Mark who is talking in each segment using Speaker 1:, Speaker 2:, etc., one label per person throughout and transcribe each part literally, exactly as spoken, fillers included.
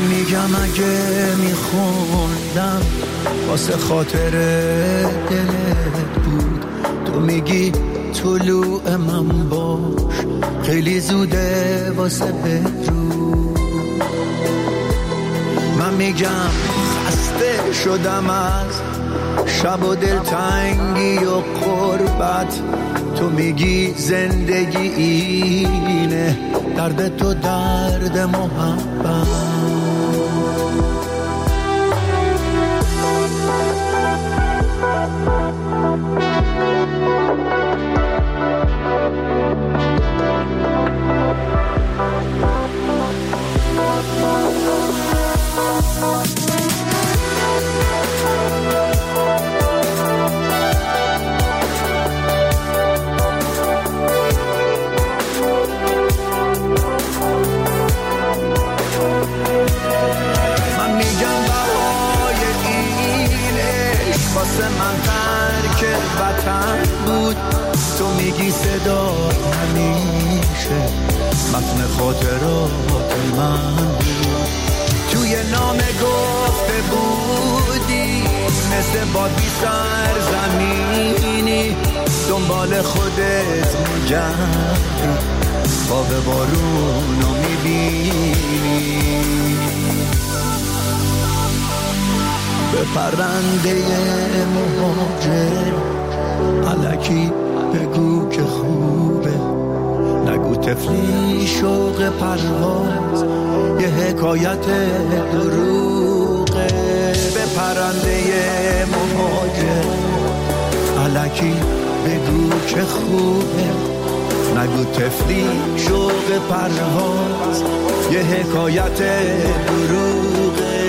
Speaker 1: میگم اگه میخوندم واسه خاطر دلت بود، تو میگی طلوع من باش خیلی زوده واسه بدرود. من میگم خسته شدم از شب و دلتنگی و غربت، تو میگی زندگی اینه درد تو درد محبت. من ترک وطن بود، تو میگی صدا همیشه متن خاطرات من بود. توی نامه گفته بودی مثل باد بی سرزمینی دنبال خودت میگردی، خواب بارونو میبینی. به پرنده مهاجر الکی بگو که خوبه، نگو تفلی شوق پرواز یه حکایت دروغه. به پرنده مهاجر الکی بگو که خوبه، نگو تفلی شوق پرواز یه حکایت دروغه.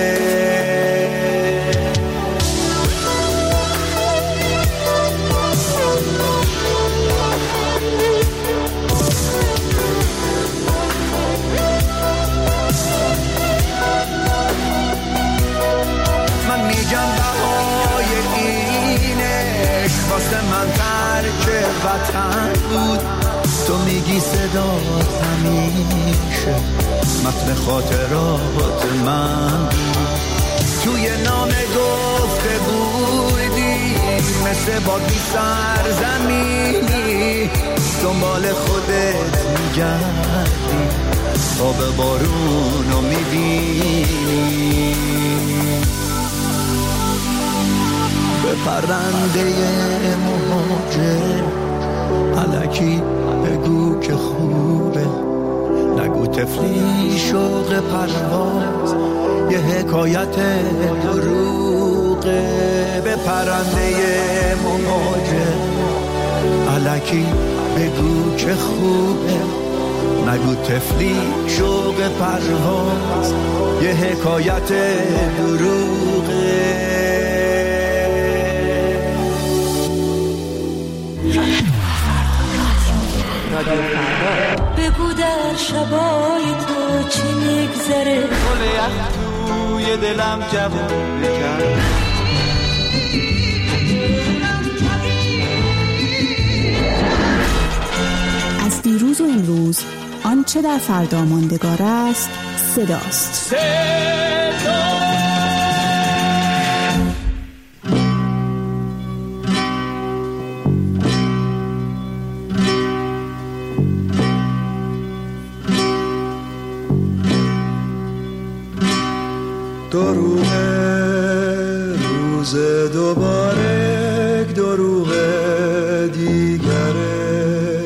Speaker 1: واسه من ترک وطن بود، تو میگی صدات همیشه متن خاطرات من بود. توی نامه گفته بودی مثل باد بی سرزمینی دنبال خودت میگردی، خواب بارونو میبینی. به پرنده مهاجر الکی بگو که خوبه، نگو تفلی شوق پرواز یه حکایت دروغه. به پرنده مهاجر الکی بگو که خوبه، نگو تفلی شوق پرواز یه حکایت دروغه.
Speaker 2: بگو در شبای تو چی میگذره،
Speaker 3: گل یخ توی دلم جوون بکرد.
Speaker 4: از دیروز و امروز آنچه در فردا ماندگار است صداست. صدا
Speaker 5: دروغ روز دوباره دروغ دیگره،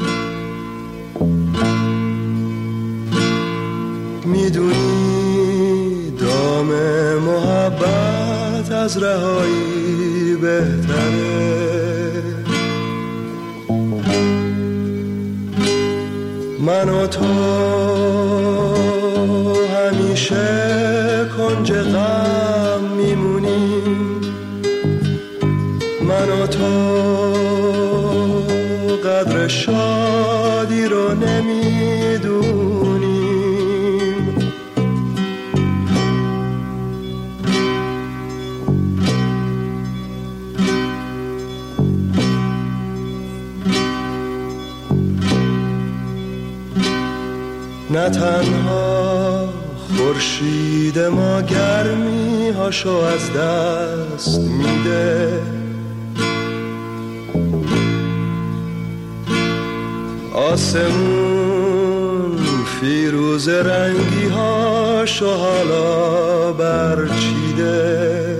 Speaker 5: میدونی دام محبت از رهایی بهتره. من و تو همیشه کنج غم میمونیم، من و تو قدر شادی رو نمیدونیم. نه تنها خورشید ما گرمی هاشو از دست میده، آسمون فیروز رنگی هاشو حالا برچیده.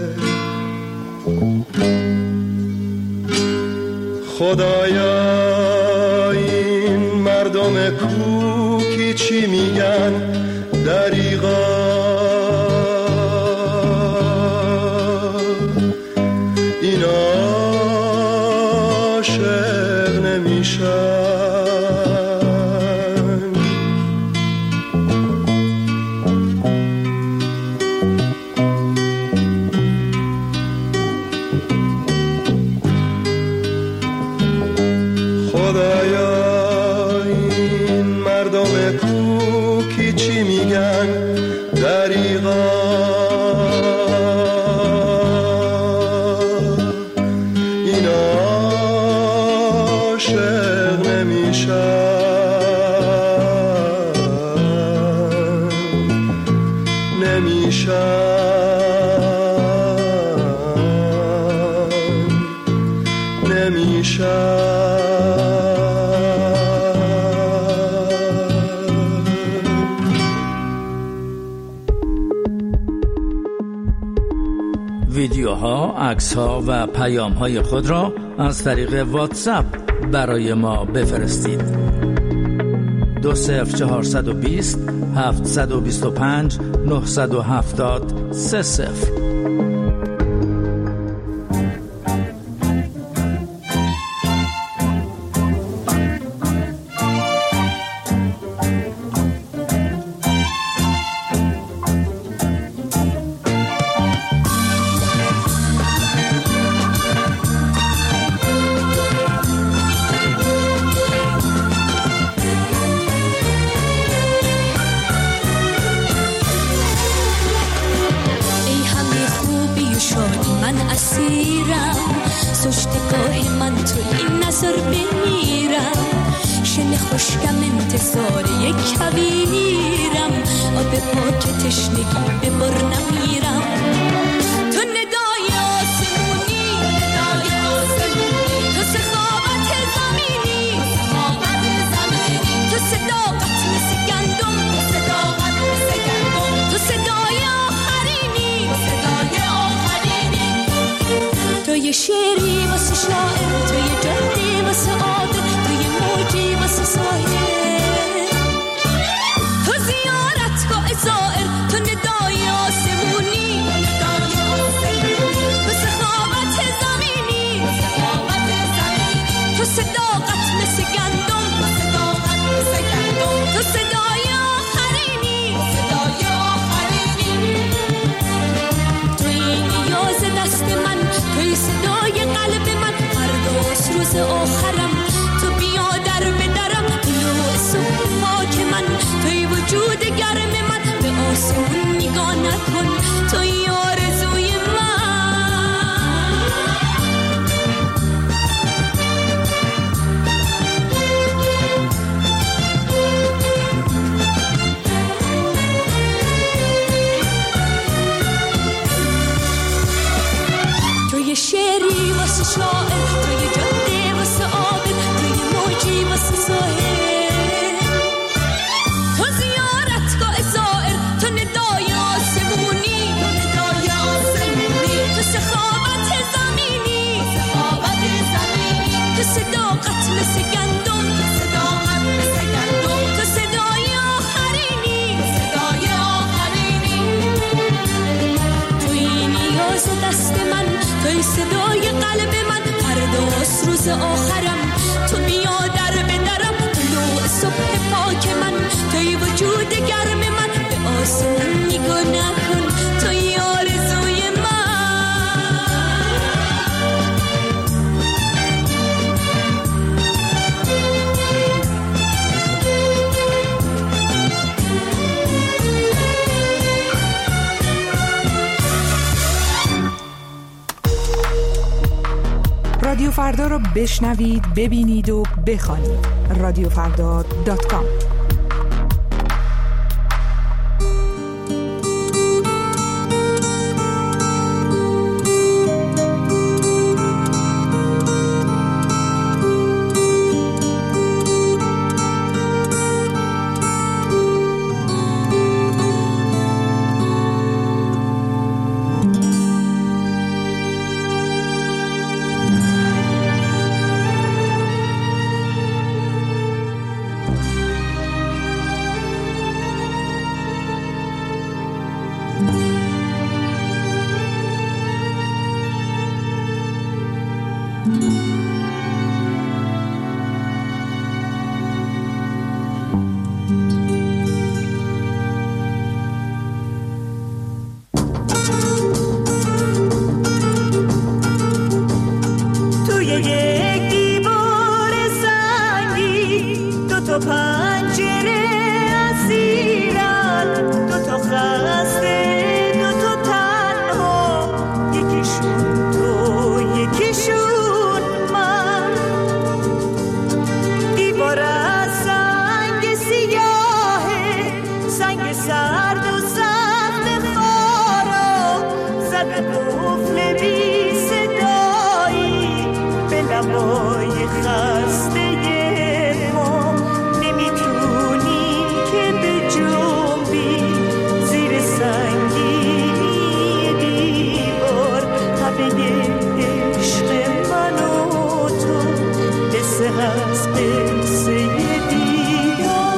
Speaker 5: خدایا این مردم کوکی چی میگن دریغا، اینا عاشق نمیشن.
Speaker 6: ویدیوها، عکس‌ها و پیام‌های خود را از طریق واتساپ برای ما بفرستید. دو صفر چهارصد و بیست هفتصد و بیست و پنج نهصد و هفتاد سه صفر.
Speaker 4: رادیو فردا رو بشنوید، ببینید و بخوانید. رادیو فردا دات کام.
Speaker 2: تا پنجره اسیرن، دو تا خسته دو تا تنها، یکیشون تو یکیشون من. دیوار از سنگ سیاهه، سنگ سرد و سخت خارا، زده قفل بی صدایی به لبای خسته ما. نمیتونیم که به جنبی زیر سنگینی دیوار، همه عشق من و تو قصه هست قصه دیدار.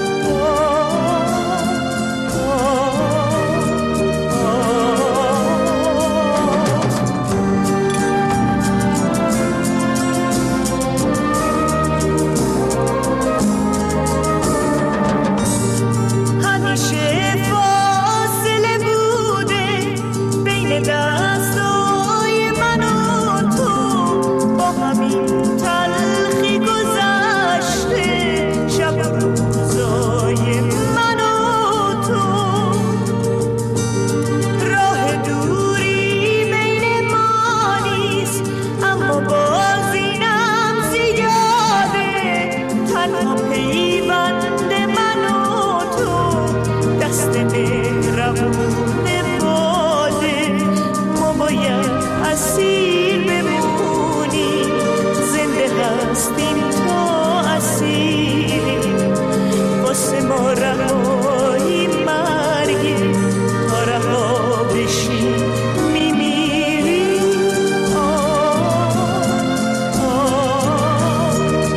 Speaker 2: همیشه فاصله بوده بین دستای من و تو، با همین تلخی گذشته شب و روزای من و تو. راه دوری بین ما نیست، اما باز اینم زیاده. تنها پیوند من و تو دست مهربون باده. ما باید اسیر بمونیم، زنده هستیم تا اسیریم. واسه ما رهایی مرگه، تا رها بشیم میمیریم. آه آه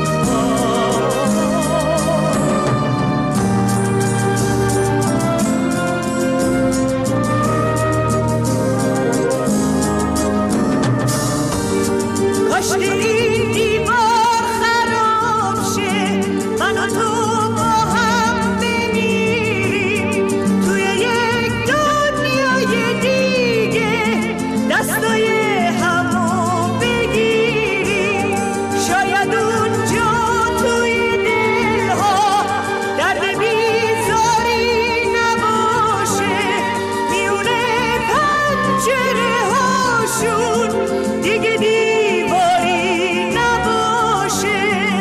Speaker 2: کاش که این دیوار خراب شه، من و تو با هم بمیریم توی یک دنیای دیگه، دستای همو بگیریم. شاید اونجا توی دلها درد بیزاری نباشه، میونه پنجره هاشون دیگه دیواری نباشه.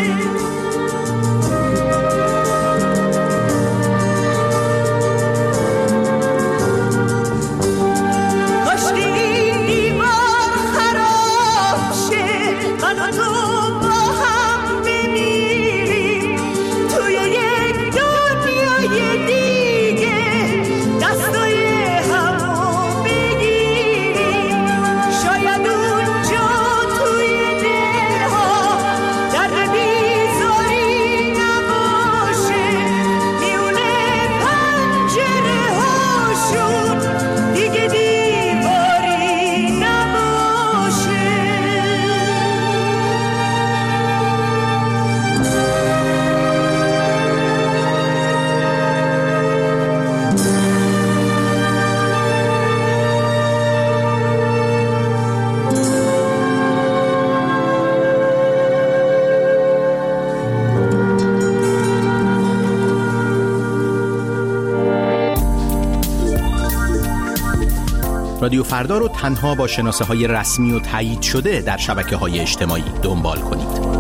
Speaker 2: کاش که این دیوار خراب شه، من و تو با هم بمیریم توی یک دنیای دیگه، دستای همو بگیریم. شاید اونجا توی دلها درد بیزاری نباشه، میونه پنجره هاشون دیگه دیواری نباشه.
Speaker 7: رادیو فردا رو تنها با شناسه های رسمی و تایید شده در شبکه های اجتماعی دنبال کنید.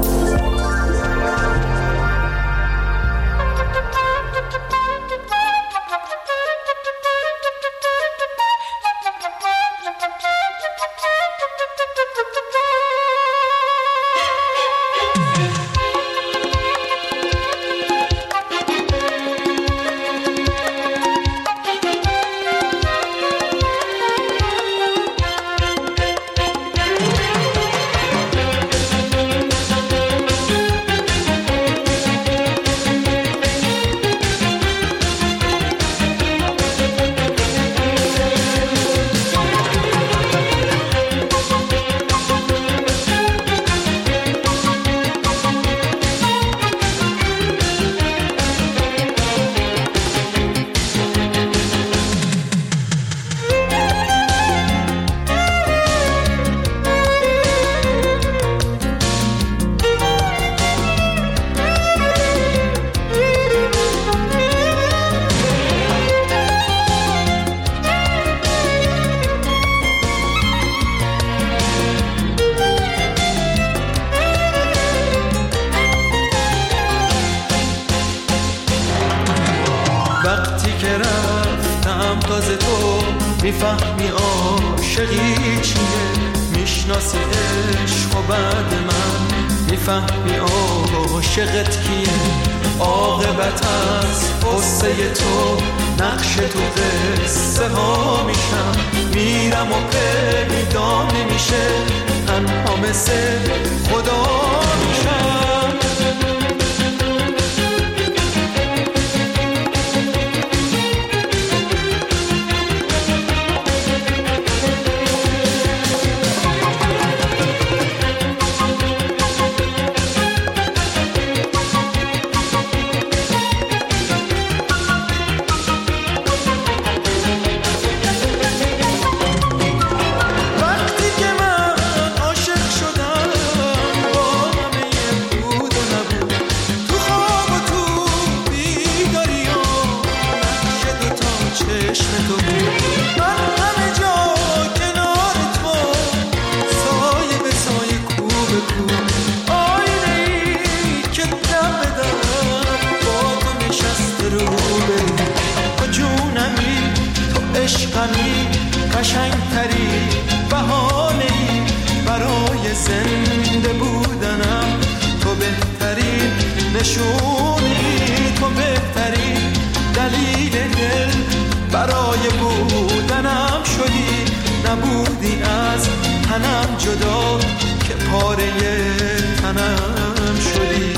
Speaker 3: که رفتم تازه تو میفهمی عاشقی چیه، میشناسی عشق و بعد من میفهمی عاشقت کیه. عاقبت از قصه تو نقش تو قصه ها میشم، میرم و پیدا نمیشه، تنها مثل خدا میشم. قشنگتری بهانه‌ای برای زنده بودنم، تو بهترین نشونی، تو بهترین دلیل دل برای بودنم شدی. نبودی از تنم جدا که پاره تنم شدی.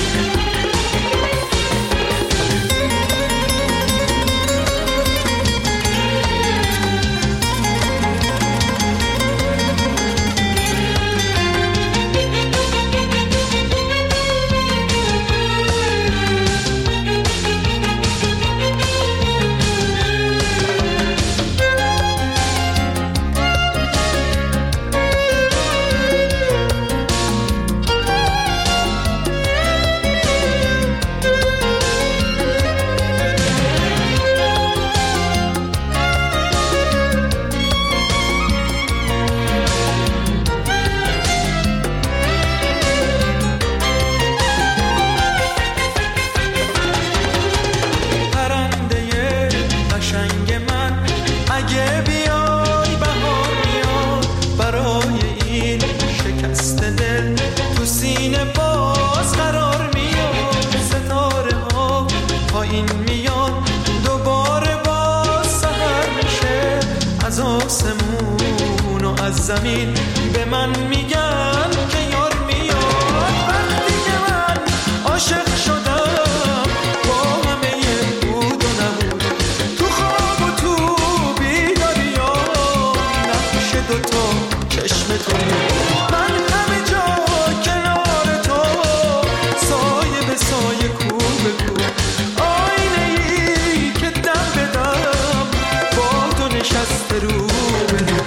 Speaker 3: زمین به من میگن که یار میاد. وقتی که من عاشق شدم با همه بود و نبود، تو خواب و تو بیداری ها نقش دوتا چشم تو. من همه جا کنار تو سایه به سایه کو به کو، آینه ای که دم به دم با تو نشسته رو به رو.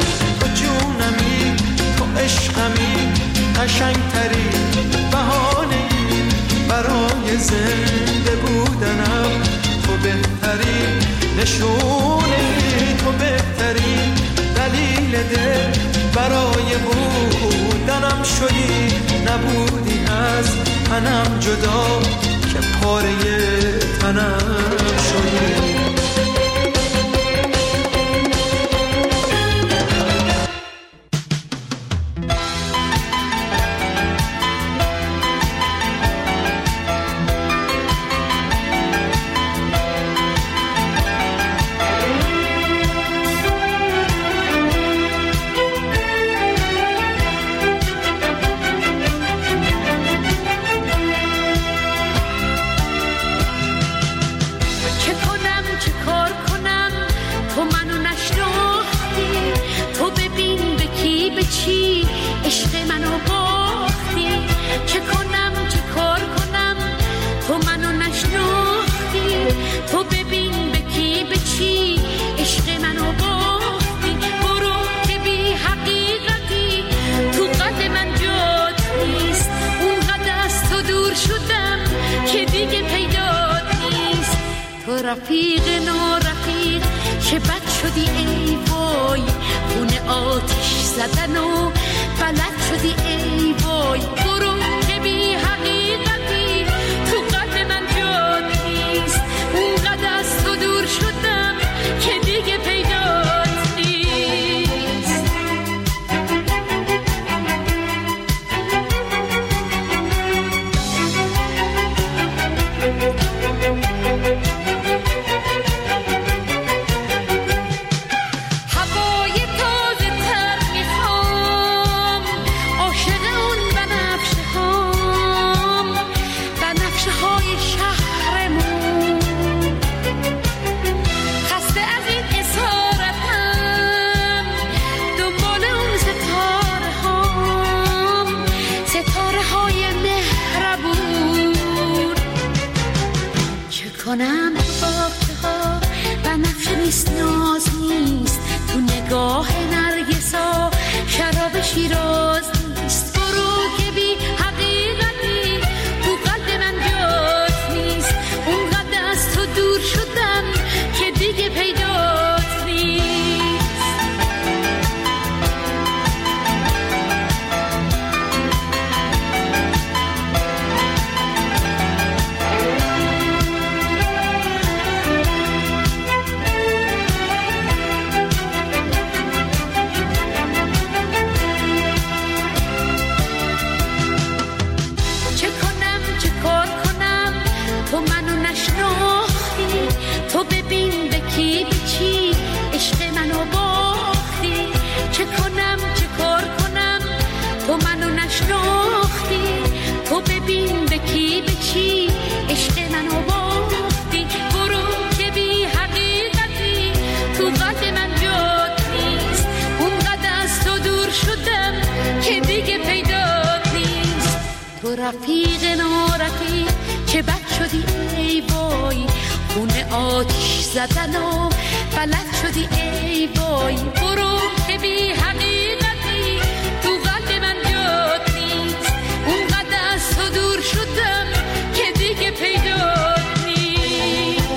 Speaker 3: عشقمی قشنگتری بهانه‌ای برای زنده بودنم، تو بهترین نشونی، تو بهترین دلیل دل برای بودنم شدی. نبودی از تنم جدا که پاره تنم شدی.
Speaker 2: رفیق نو رفیق چه بد شدی ای وای، خونه آتش زدن و بلد شدی ای وای. برو که بی حقیقتی تو قلب من جا نیست، اونقدر از تو دور شد کنم باغچه ها بنفشه نیست، ناز نیست، تو نگاه نرگسا شراب شیراز نیست. برو که بی حقیقتی تو قلب من جات نیست، اونقدر از تو دور شدم که دیگه پیدات نیست. تو ببین به کی به چی عشق منو باختی، چه کنم چه کار کنم تو منو نشناختی. تو ببین به کی به چی عشق منو باختی. برو که بی حقیقتی تو قلب من جات نیست، اونقدر از تو دور شدم که دیگه پیدات نیست. تو رفیق نارفیق چه بد شدی ای وای، خونه آتش زدن و بلد شدی ای وای. برو که بی حقیقتی تو قلب من جات نیست، اونقدر از تو دور شدم که دیگه پیدات نیست.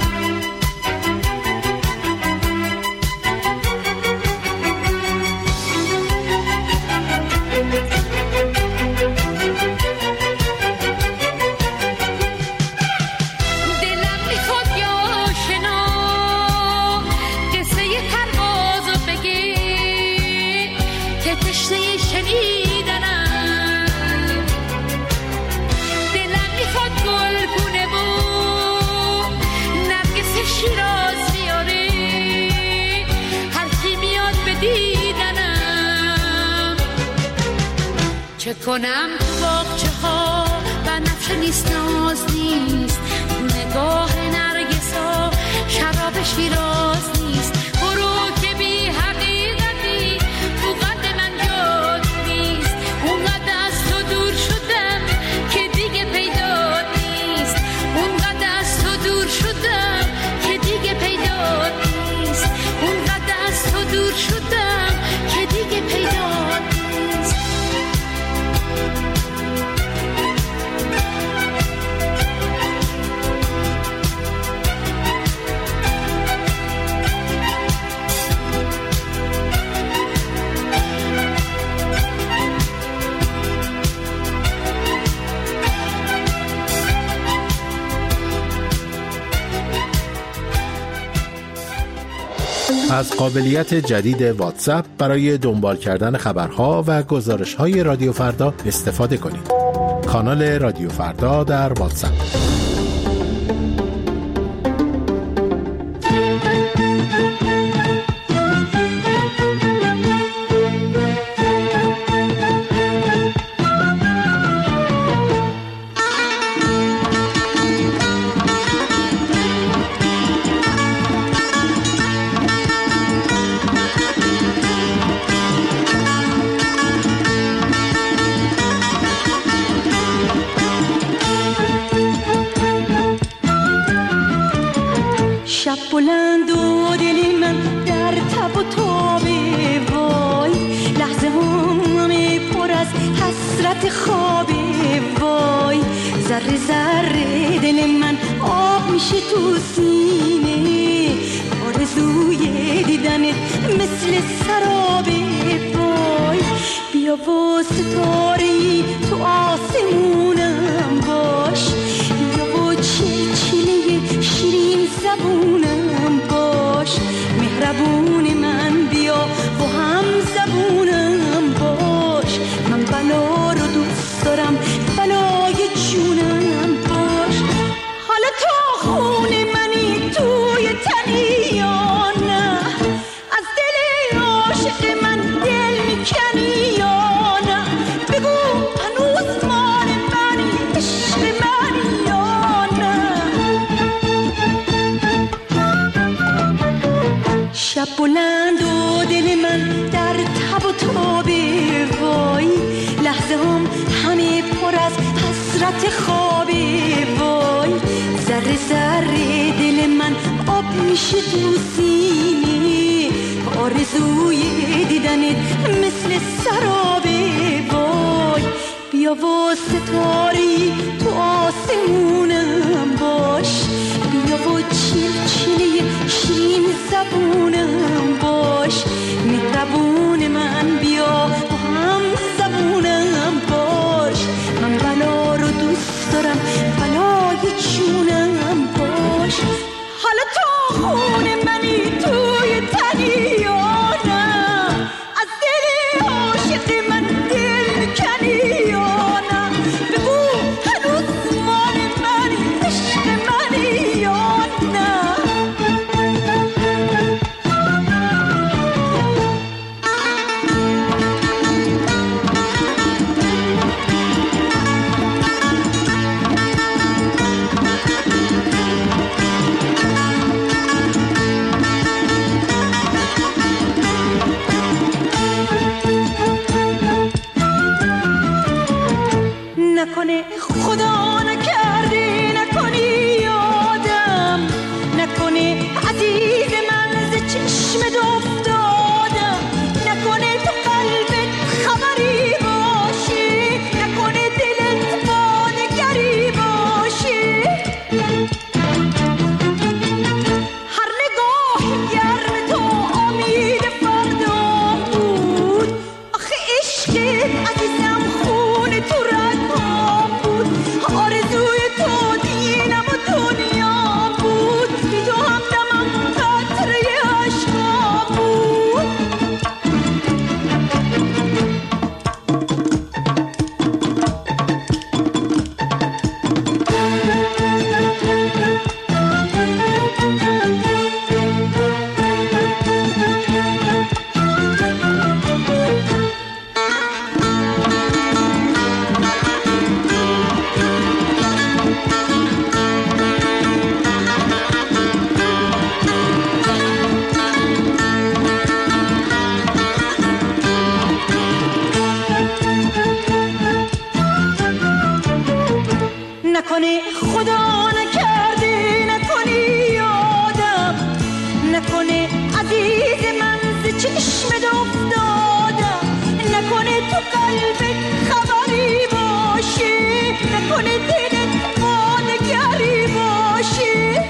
Speaker 2: شیراز بیاره هر کی میاد به دیدنم. چه کنم تو باغچه ها بنفشه نیست، ناز نیست، نگاه نرگسا شراب شیراز نیست. برو که بی حقیقتی تو قلب من جات نیست، اونقدر از تو دور شدم که دیگه پیدات نیست. اونقدر از تو دور شدم دیگه پیدات نیست، اونقدر از تو دور شدم که دیگه پیدات نیست.
Speaker 7: از قابلیت جدید واتساپ برای دنبال کردن خبرها و گزارش‌های رادیو فردا استفاده کنید. کانال رادیو فردا در واتساپ.
Speaker 8: بلند و دل من در تب و تابه وای، لحظه همه پر از حسرت خوابه وای. ذره ذره دل من آب میشه تو سینه، آرزوی دیدنت مثل سرابه وای. بیا و ستاره‌ای تو آسمونم باش، بیا و چلچله شیرین زبونم باش. مهربون من بیا و هم زبونم باش، من بلا رو دوست دارم بلای جونم باش. حالا تو شب بلند و دل من در تب و تاب وای، لحظه هم همه پر از حسرت خواب وای، ذره ذره دل من آب میشه تو سینه، آرزوی دیدنت مثل سراب وای، بیا و ستاری تو آسمونم باش، بیا و چیل چیله شیرین زبونم باش، مهربون من بیا و هم زبونم باش، من بلا رو دوست دارم بلای جونم باش، حالا تا خون منی توی تنی یا نه، از دل عاشق من دل کنی یا نه، بگو هنوز مال منی عشق منی یا نه. نکنه خدا نکرده، نکنی یادم، نکنه عزیز من ز چشمت افتادم، نکنه تو قلبت خبری باشه، نکنه دلت با نگری باشه، هر نگاه گرم تو امید فردا بود، آخه عشقت عزیزم خون تو رگام بود، آرزوی تو دینم و دنیا بود، بی تو همدمم قطره عشقا بود. نکنه خدا نکرده، نکنی یادم، نکنه عزیز من ز چشمت افتادم، نکنه تو قلبت خبری باشه، نکنه دلت با نگری باشه،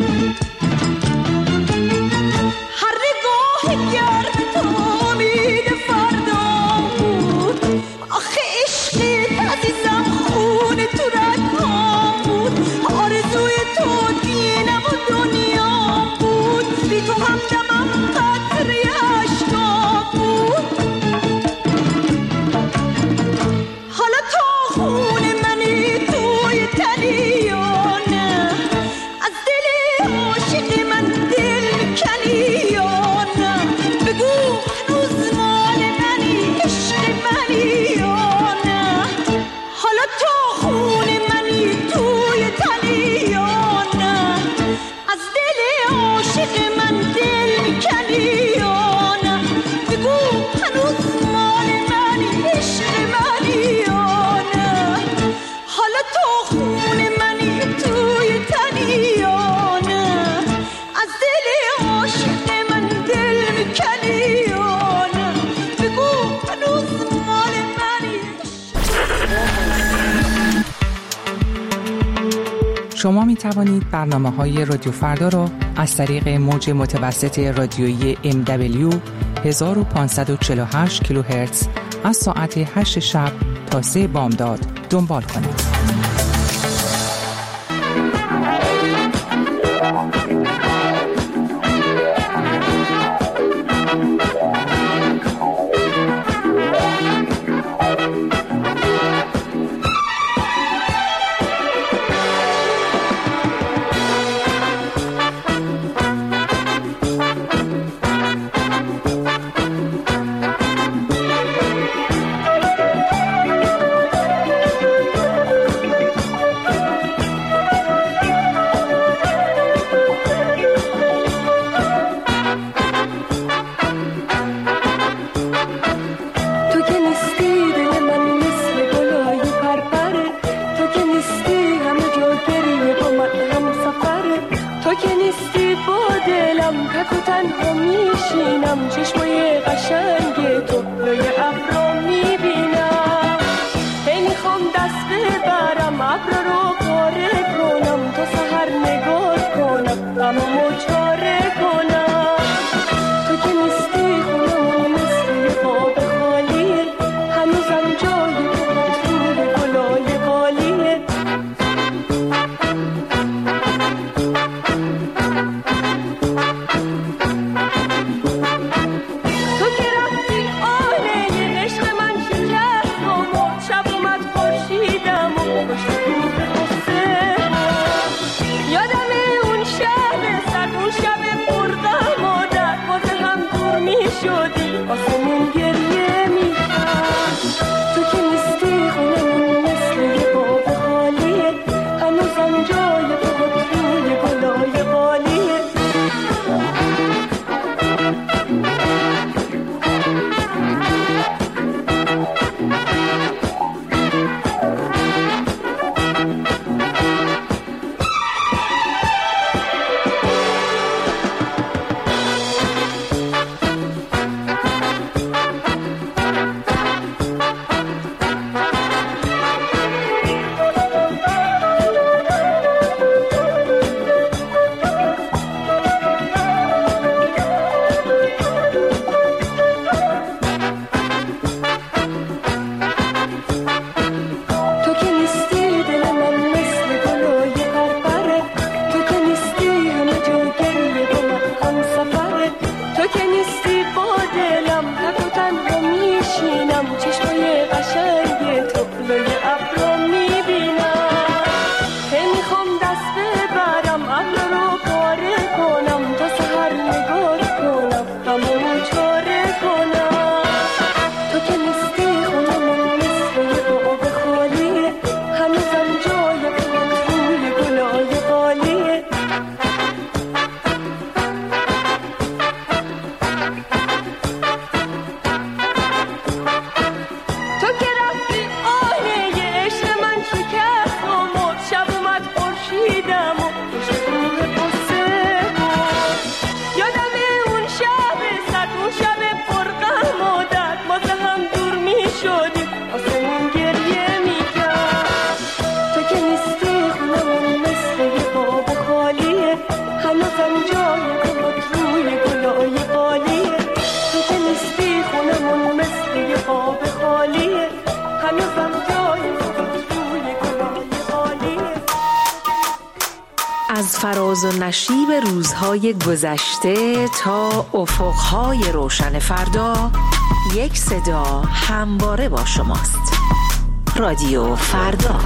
Speaker 8: هر نگاه گرم تو امید فردا بود، آخه عشقت عزیزم خون تو رگام بود، آرزوی تو دینم و دنیا بود، بی تو همدمم قطره عشقا بود، حالا تا خون منی توی تنی یا نه، از دل عاشق من دل کنی یا نه، بگو هنوز مال منی عشق منی یا نه، حالا تا خون منی توی تنی یا نه، از دل عاشق من دل کنی یا نه، بگو هنوز مال منی عشق منی یا نه، حالا تا خون منی توی تنی یا نه، از دل عاشق من دل کنی یا نه، بگو هنوز مال منی.
Speaker 9: شما می توانید برنامه‌های رادیو فردا را از طریق موج متوسط رادیویی ام دبلیو هزار و پانصد و چهل و هشت کیلوهرتز از ساعت هشت شب تا سه بامداد دنبال کنید.
Speaker 10: میشینم چشمای قشنگ تو لای ابرا میبینم هی میخوام دست ببرم ابرا رو پاره کنم تا سحر نگاه کنم غممو چاره کنم تو که نیستی خونم مثل باب خالیه هنوزم جای تو توی گلای بالیه شدی آسمون گریه میکرد تو که نیستی خونمون مثل یه باب خالیه هنوزم جای تو توی گلای بالیه
Speaker 11: از فراز و نشیب روزهای گذشته تا افقهای روشن فردا یک صدا همواره با شماست. رادیو فردا.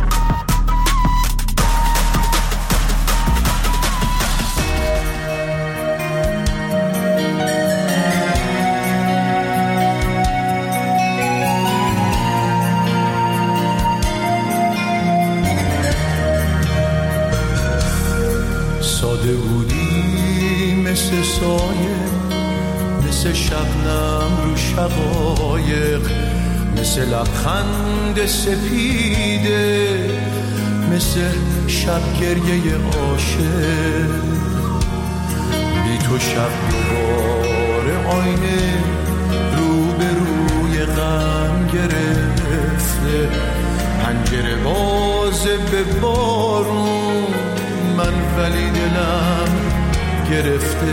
Speaker 1: ساده بودی مثل سایه، مثل شبنم رو شقایق، مثل لبخند سپیده، مثل شب گریه عاشق. بی تو شب دوباره آینه رو به روی غم گرفته، پنجره بازه به بارون، من ولی دلم گرفته.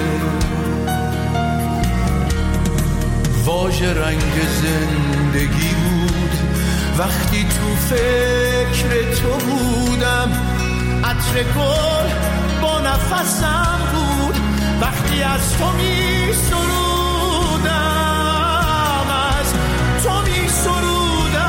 Speaker 1: واژه رنگ زندگی بود وقتی تو فکر تو بودم، عطر گل با نفسم بود وقتی از تو می سرودم، از تو می سرودم.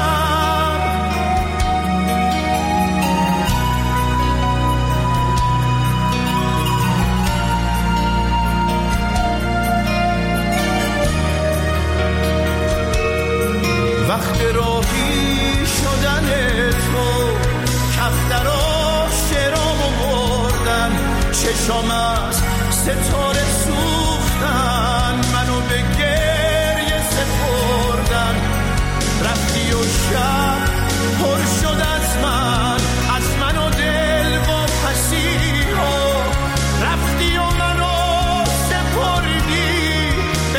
Speaker 1: وقت راهی شدن تو کفترا شرامو بردن، چشام از ستاره سوختن، منو به گریه سپردن. رفتی و شب پر شد از من، از من و دل و پسی ها. رفتی و منو سپردی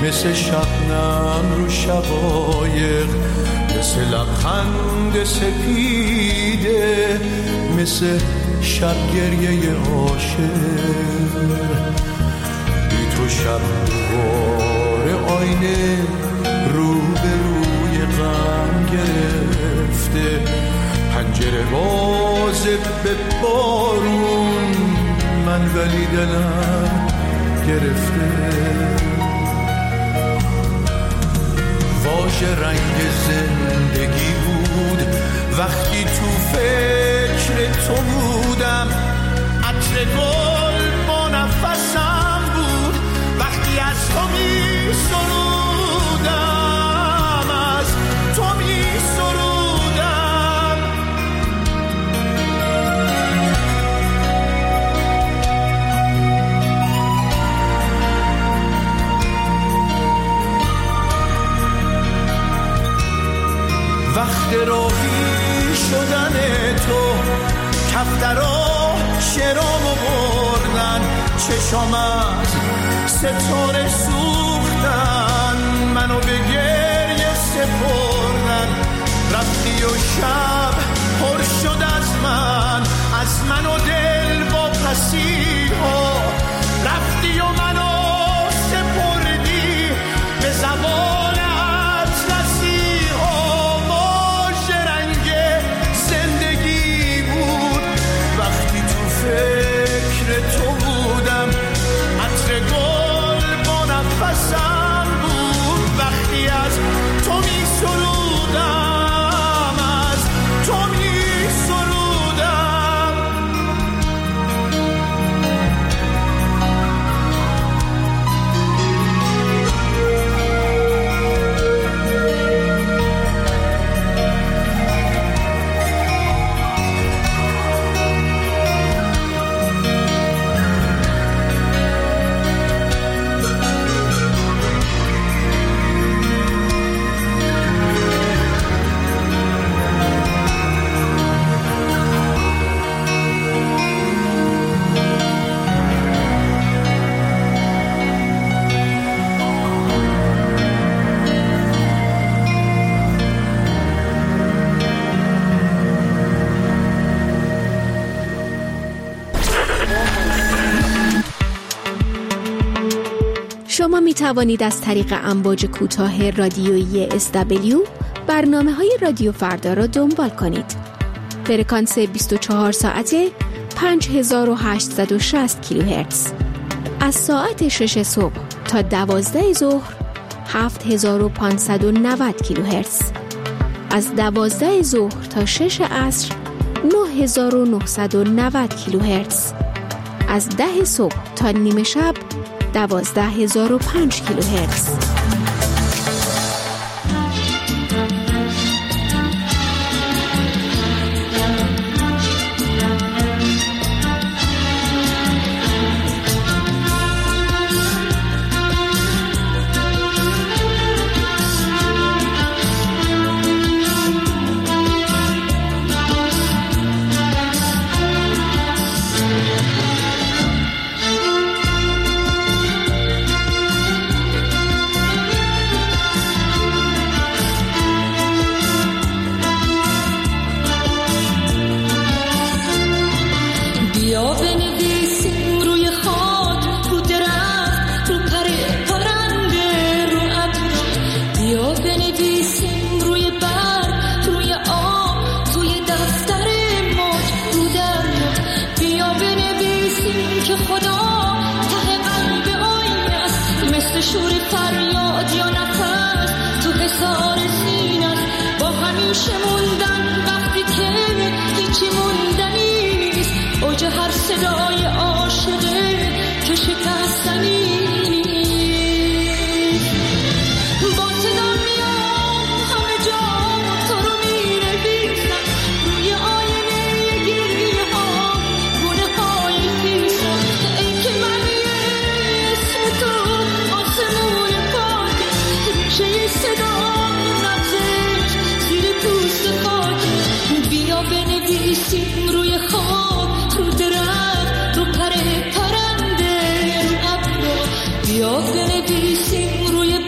Speaker 1: مثل شبنم رو شقایق، مثل لبخند سپیده، مثل شب گریه عاشق. بی تو شب دوباره آینه رو به روی غم گرفته، پنجره بازه به بارون، من ولی دلم گرفته. واژه رنگ زندگی بود وقتی تو فکر تو بودم، عطر گل با نفسم بود وقتی از تو می سرودم، از تو می سرودم. وقت راهی شدن تو، کفترها شرامو بردن، چشام از ستاره سوختن، منو به گریه سپردن. رفتی و شب پر شد از من، از من و دل با پسی ها. رفتی و منو سپردی به زبان فکر تو بودم، عطر گل با نفسم بود وقتی از تو می سرودم، از تو می سرودم.
Speaker 12: شما می توانید از طریق امواج کوتاه رادیویی اس دبلیو برنامه‌های رادیو فردا را دنبال کنید. فرکانس بیست و چهار ساعته پنج هزار و هشتصد و شصت کیلوهرتز. از ساعت شش صبح تا دوازده ظهر هفت هزار و پانصد و نود کیلوهرتز. از دوازده ظهر تا شش عصر نه هزار و نهصد و نود کیلوهرتز. از ده صبح تا نیمه شب دوازده هزار و پنج کیلوهرتز.
Speaker 13: بیا بنویسیم روی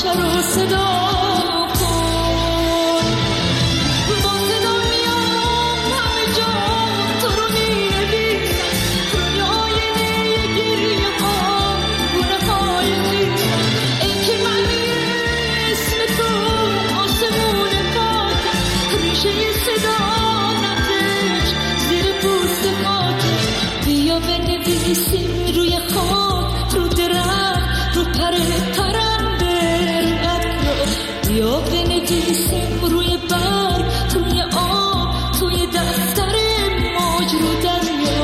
Speaker 13: بچه رو صدا کن. با صدا میام همه جا تو رو مینویسم، روی آینه گریه ها گونه های خیزم. ای که معنی اسم تو آسمون پاکم، ریشه صدا نتش زیر پوست خاکش. بیا بنویسیم روی خاک، رو درخت، رو پر پرنده، رو ابر. بیا بنویسیم روی برگ، توی آب، توی دفتر موج، رو دریا.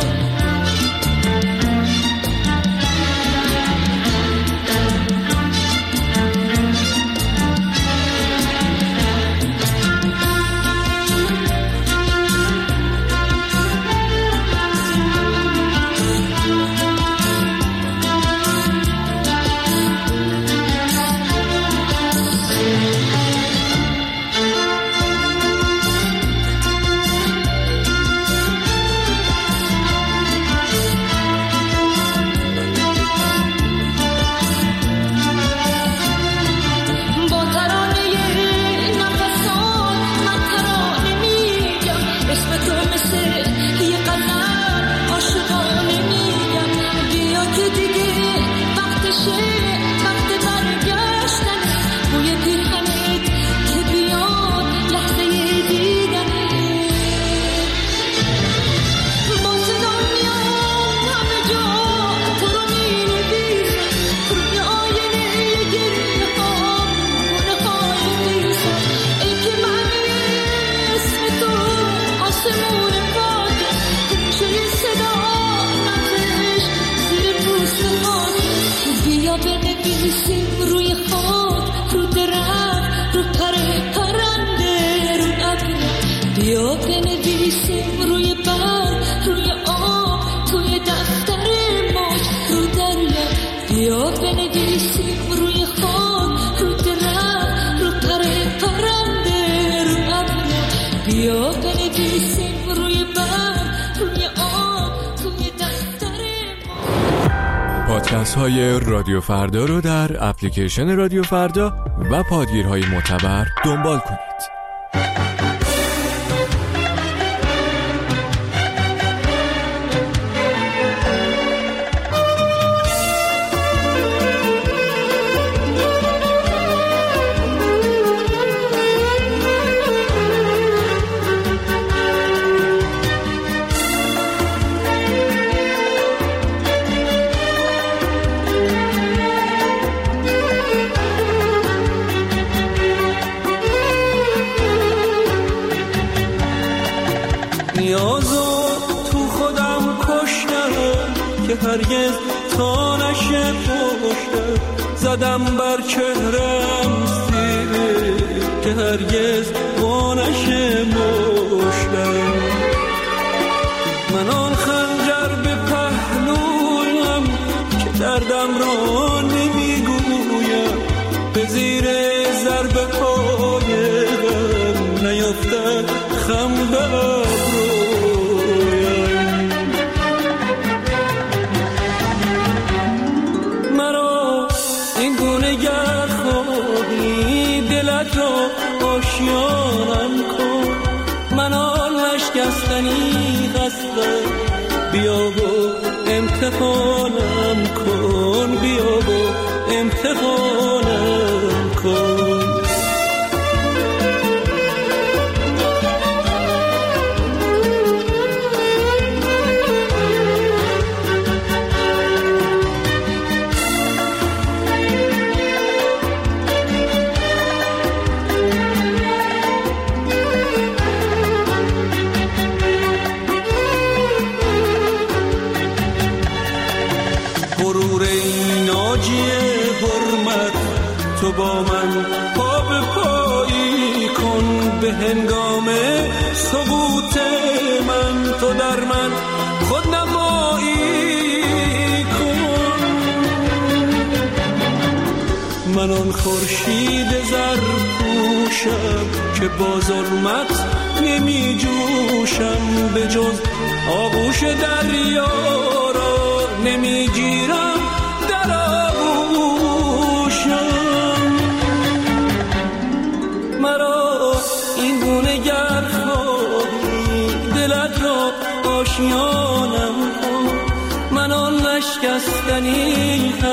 Speaker 13: با ترانه نفسان من ترانه میگم، اسم تو مثل یه غزل عاشقانه میگم. بیا که دیگه وقتشه، وقت برگشتنه، بوی پیرهنت که بیاد لحظه دیدنه. با صدا میام همه جا تو رو مینویسم، روی آینه گریه ها گونه های خیزم. ای که معنی اسم تو آسمون پاکم، ریشه صدا نتش زیر پوست خاکم. بیا بنویسیم روی خاک، رو درخت، رو پر پرنده، رو ابر. بیا بنویسیم روی برگ، روی آب، توی دفتر موج، رو دریا. بیا بنویسیم روی خاک، رو درخت، رو پر پرنده، رو ابر. بیا بنویسیم روی برگ، روی آب، توی دفتر موج.
Speaker 14: پادکست های رادیو فردا رو در اپلیکیشن رادیو فردا و پادگیرهای معتبر دنبال کنید.
Speaker 3: نیازو تو خودم کشتم که هرگز تا نشه پشتم، زدم بر چهرم سیب که هرگز با نشه مشتم. من آن خنجر به پهلویم که دردم را نمیگویم، به زیر ضربه های غم نیفتد خم به ابرویم. مرا این گونه گر خوابی دلت را آشیانم کن، من آن نشکستنی هستم، بیا و امتحانم کن، بیا و امتحانم کن. تو با من پا به پایی کن، به هنگام سقوط من تو در من خود نمایی کن. من آن خورشید زرپوشم که با ظلمت نمی جوشم، به جز آغوش دریا را نمی گیرم در آغوشم.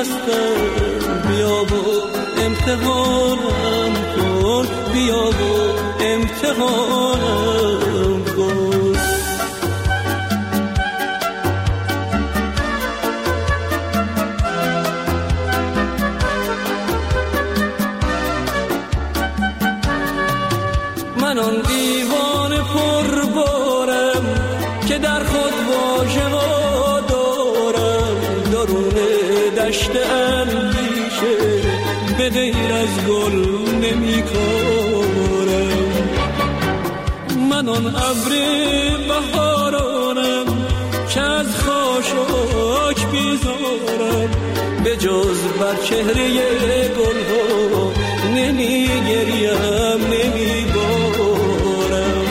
Speaker 3: هستم، بیا و امتحانم کن، بیا و امتحانم کن. من آن دیوان پربارم که در خود واژه ها دارم، درون دشت اندیشه به غیر از گل نمی کارم. من آن ابر بهارانم که از خاشاک بیزارم، به جز بر چهره گل ها نمی گریم نمی بارم.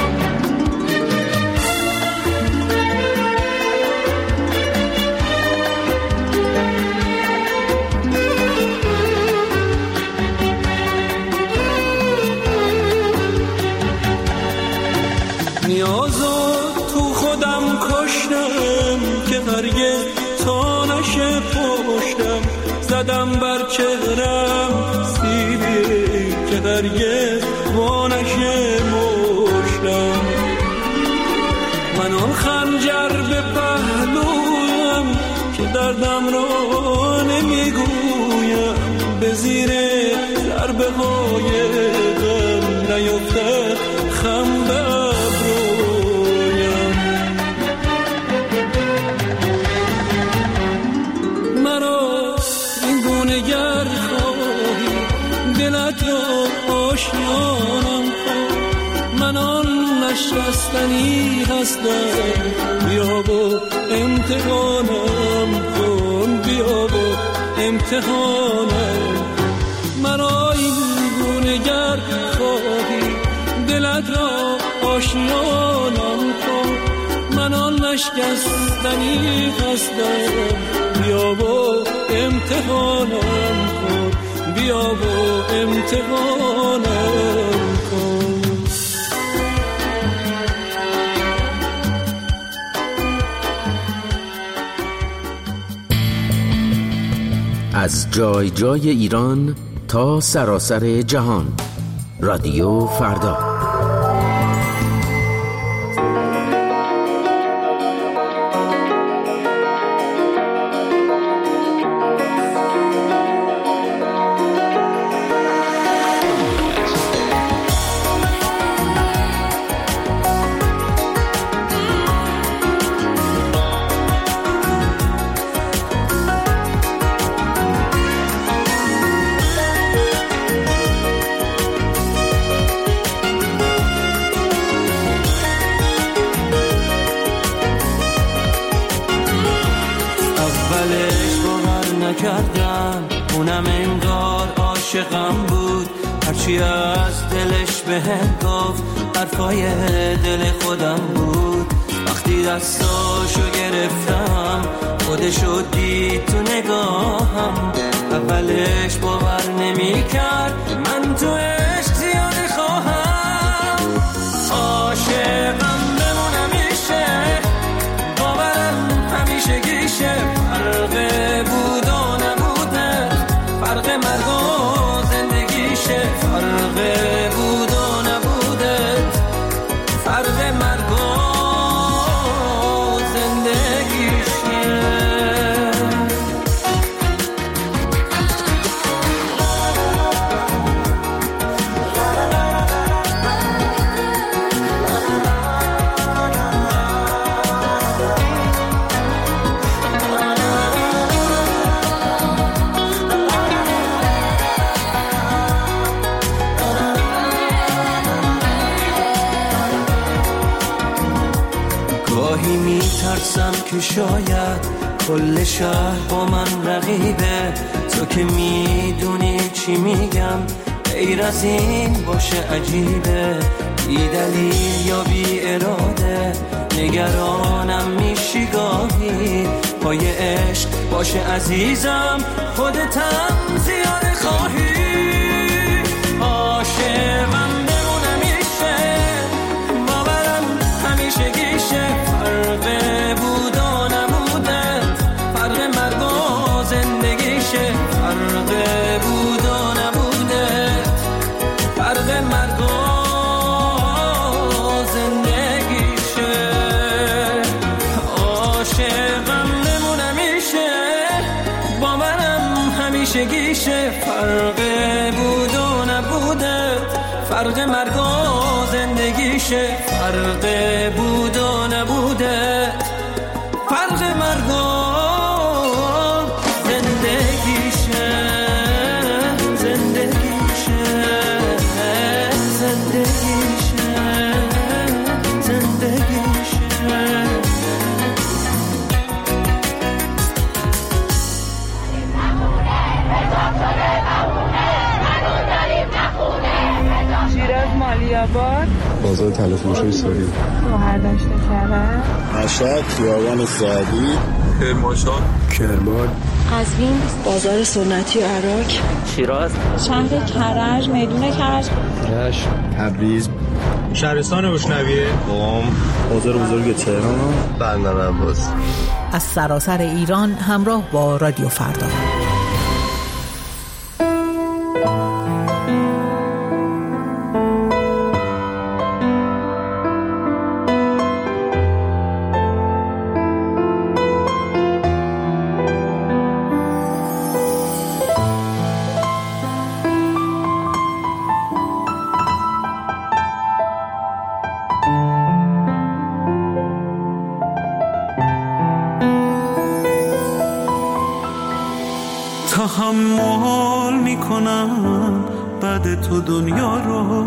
Speaker 3: نیازو تو خودم کشتم که هرگز تا نشه پشتم، زدم بر چهرم سیلی که هرگز وا نشه مشتم. من آن خنجر به پهلویم که دردم را نمیگویم، به زیر ضربه های غم نیفتد خم به ابرویم. مرا این گونه گر خواهی دلت را آشیانم کن، من آن نشستنی هستم، بیا و امتحانم کن، بیا و امتحانم. مرا این گونه گر خواهی دلت را آشیانم کن، من آن نشکستنی هستم، بیا و امتحانم کن، بیا و امتحانم کن.
Speaker 15: از جای جای ایران تا سراسر جهان، رادیو فردا.
Speaker 3: کردم اونم انگار عاشقم بود، هرچی از دلش بهم گفت حرفای دل خودم بود. وقتی دستاشو گرفتم خودشو دید تو نگاهم، اولش باور نمی کرد من تو عشق زیاده خواهم. عاشقم بمونم میشه، باورم همیشه گیشه، فرق بود و نبوده، فرق مرگ و زندگیشه، فرق بود و نبوده، فرق مرگ و زندگیشه. گاهی میترسم که شاید کل شهر با من رقیبه، تو که میدونی چی میگم غیر از این باشه عجیبه، بی دلیل یا بی اراده نگرانم میشی گاهی، پای عشق باشه عزیزم خودتم زیاده خواهی. عاشقم بمونم میشه، باورم همیشه گیشه، فرق بود و نبوده، فرق مرگ و زندگی بچگیشه، فرق بود و نبودت، فرق مرگ و زندگیشه، فرق بود و نبودت، فرق مرگ و زندگیشه، زندگیشه، زندگیشه، زندگیشه.
Speaker 9: شیراز مالیاباد،
Speaker 16: بازار تلفروشی ساری،
Speaker 9: شهرداشت کرد،
Speaker 16: مشهد خیابان سعدی، کرمانشاه، کرمان،
Speaker 17: قزوین، بازار سنتی عراق،
Speaker 18: شیراز،
Speaker 17: شهر کرج، میدون کرج،
Speaker 16: رشت، تبریز،
Speaker 19: شهرستان بشنویه،
Speaker 16: قم، بازار بزرگ تهران، بندر عباس.
Speaker 20: از سراسر ایران همراه با رادیو فردا.
Speaker 1: تحمل میکنم بعد تو دنیا رو،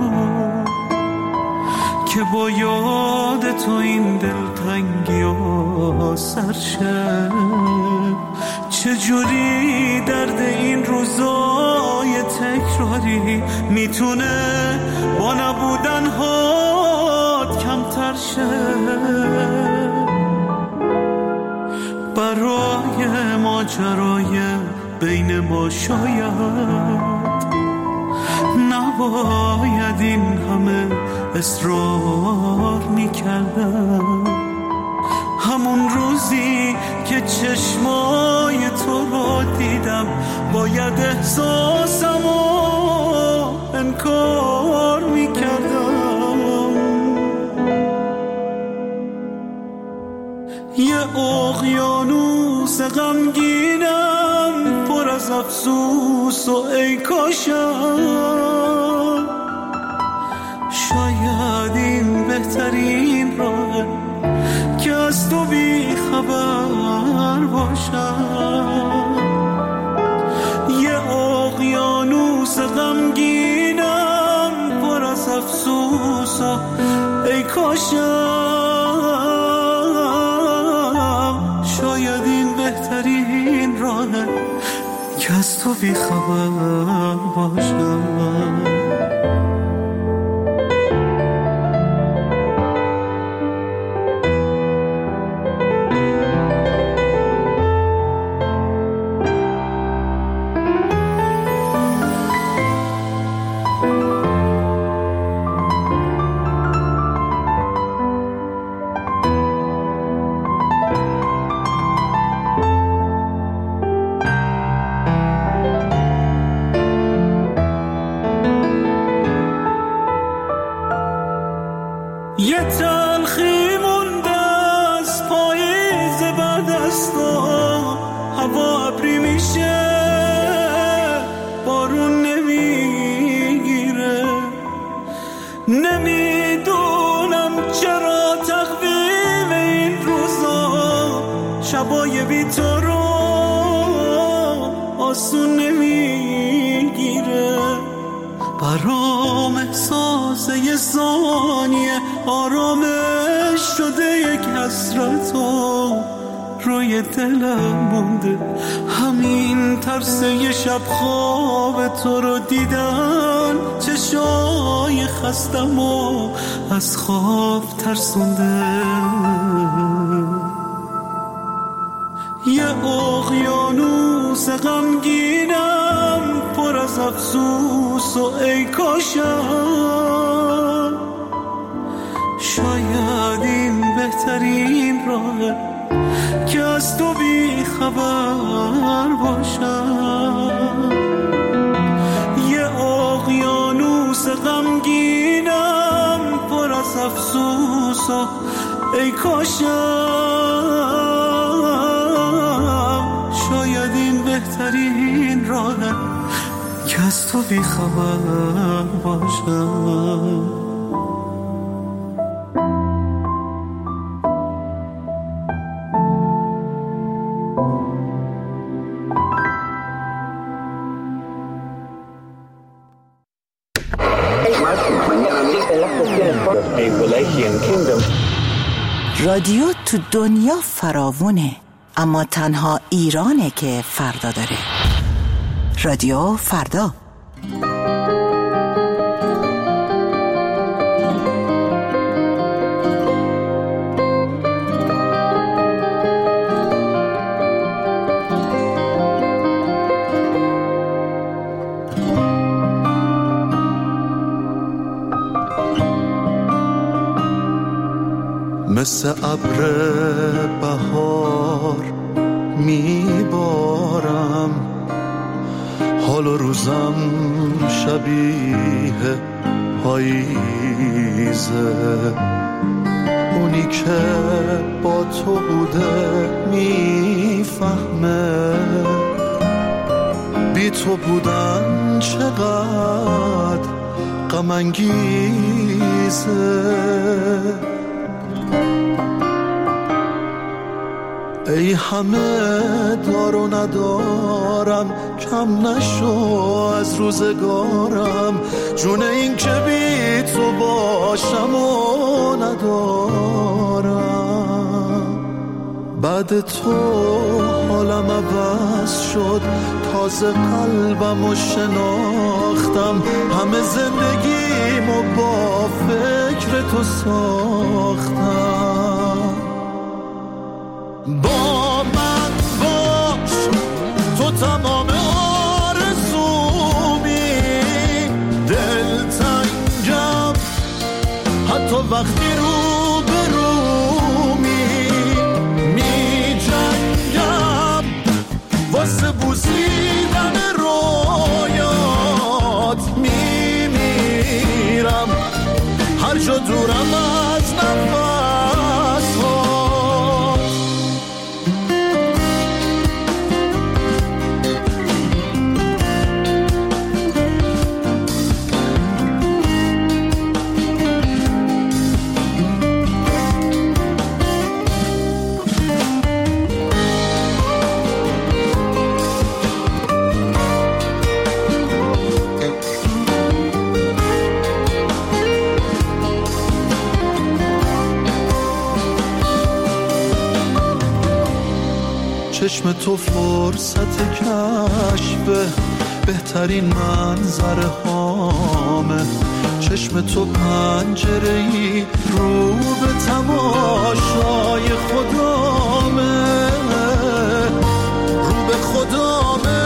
Speaker 1: که با یاد تو این دلتنگی ها سرشه. چجوری درد این روزای تکراری میتونه با نبودن هات کمتر شه. برای ماجرای بین ما شاید نباید این همه اصرار میکردم. همون روزی که چشمای تو رو دیدم باید احساسمو انکار میکردم. یه اقیانوس غمگینم پر از افسوس و ای کاشم شاید این بهترین راه که از تو بی خبر باشم. یه اقیانوس غمگینم پر از افسوس و ای کاشم شاید این بهترین راهه که از تو بی خبر باشم. یه تلخی مونده از پاییز بعد از تو، هوا ابری میشه بارون نمیگیره. نمیدونم چرا تقویم این روزا شبای بی تو رو آسون نمیگیره. برام احساس یه ثانیه آرامش شده یک حسرتو روی دلم مونده. همین ترس یه شب خواب تو رو دیدن چشای خستم و از خواب ترسونده. یه اقیانوس غمگینم پر از افسوس و ای کاشم شاید این بهترین راهه که از تو بی خبر باشم. یه اقیانوس غمگینم پر از افسوس و ای کاشم شاید این بهترین بهترین راهه که از تو بیخبر باشم.
Speaker 18: رادیو تو دنیا فراوونه، اما تنها ایرانه که فردا داره. رادیو فردا.
Speaker 1: مثل ابر بهار میبارم، حال و روزم شبیه پاییزه. اونی که با تو بوده میفهمه بی تو بودن چقدر غم انگیزه. ای همه دار و ندارم، کم نشو از روزگارم، جون این که بی تو باشم و ندارم. بعد تو حالم عوض شد، تازه قلبم و شناختم، همه زندگیمو با فکر تو ساختم. با من باش تو تمام آرزومی، دلتنگم حتی وقتی رو به رومی، می جنگم واسه بوسیدن رویات، می میرم هر جا دورم از نفس. چشم تو فرصت کشف بهترین منظره هامه، چشم تو پنجره‌ای رو به تماشای خدامه، رو به خدامه.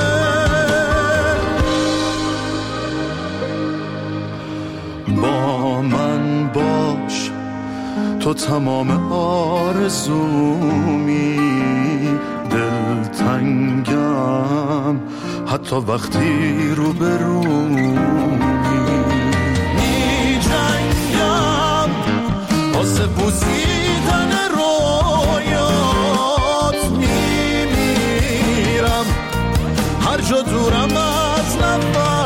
Speaker 1: با من باش تو تمام آرزومی، دلتنگم حتی وقتی رو به رومی، می جنگم واسه بوسیدن رویات، می میرم هر جا دورم از نفس.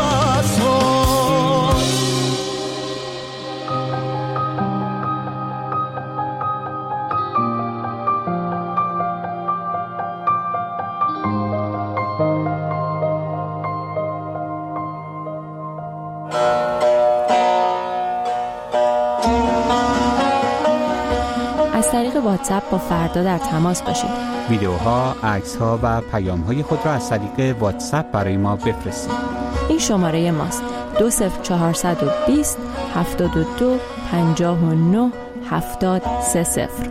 Speaker 2: از طریق واتساپ با فردا در تماس باشید.
Speaker 21: ویدیوها، عکس‌ها و پیام‌های خود را از طریق واتساپ برای ما بفرستید.
Speaker 2: این شماره ماست: دو صفر چهارصد و بیست هفتاد و دو پنجاه و نه هفتاد سه صفر.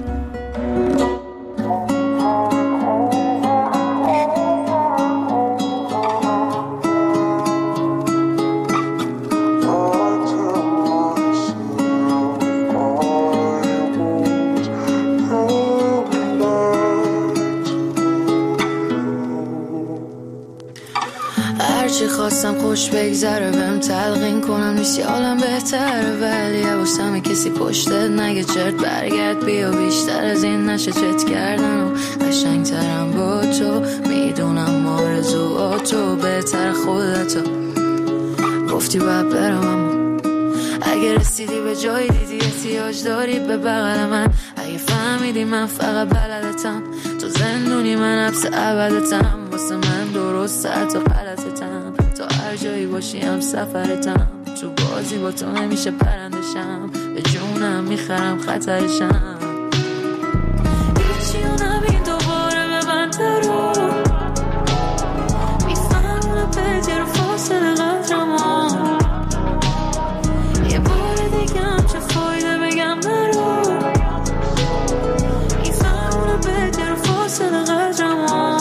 Speaker 22: هرچی خواستم خوش بگذره بهم تلقین کنم نیستی حالم بهتره، ولی حواسم کسی پشتت نگه چرت برگرد بیا، بیشتر از این نشه چت کردن و قشنگترم با تو. میدونم آرزو آرزوها تو بهتر خودتو گفتی باید برم اما اگه رسیدی به جایی دیدی احتیاج داری به بغل من اگه فهمیدی من فقط بلدتم تو زندونی من حبس ابدتم واسه من درست حتی غلطتم تا هر جایی باشی هم سفرتم تو بازی با تو نمیشه پرندشم به جونم میخرم خطرشم هیچی و نبین دوباره به من درو میفهمونه بهتر فاصله قدرمو یه بار دیگه هم چه فایده بگم نرو میفهمونه بهتر فاصله قدرمو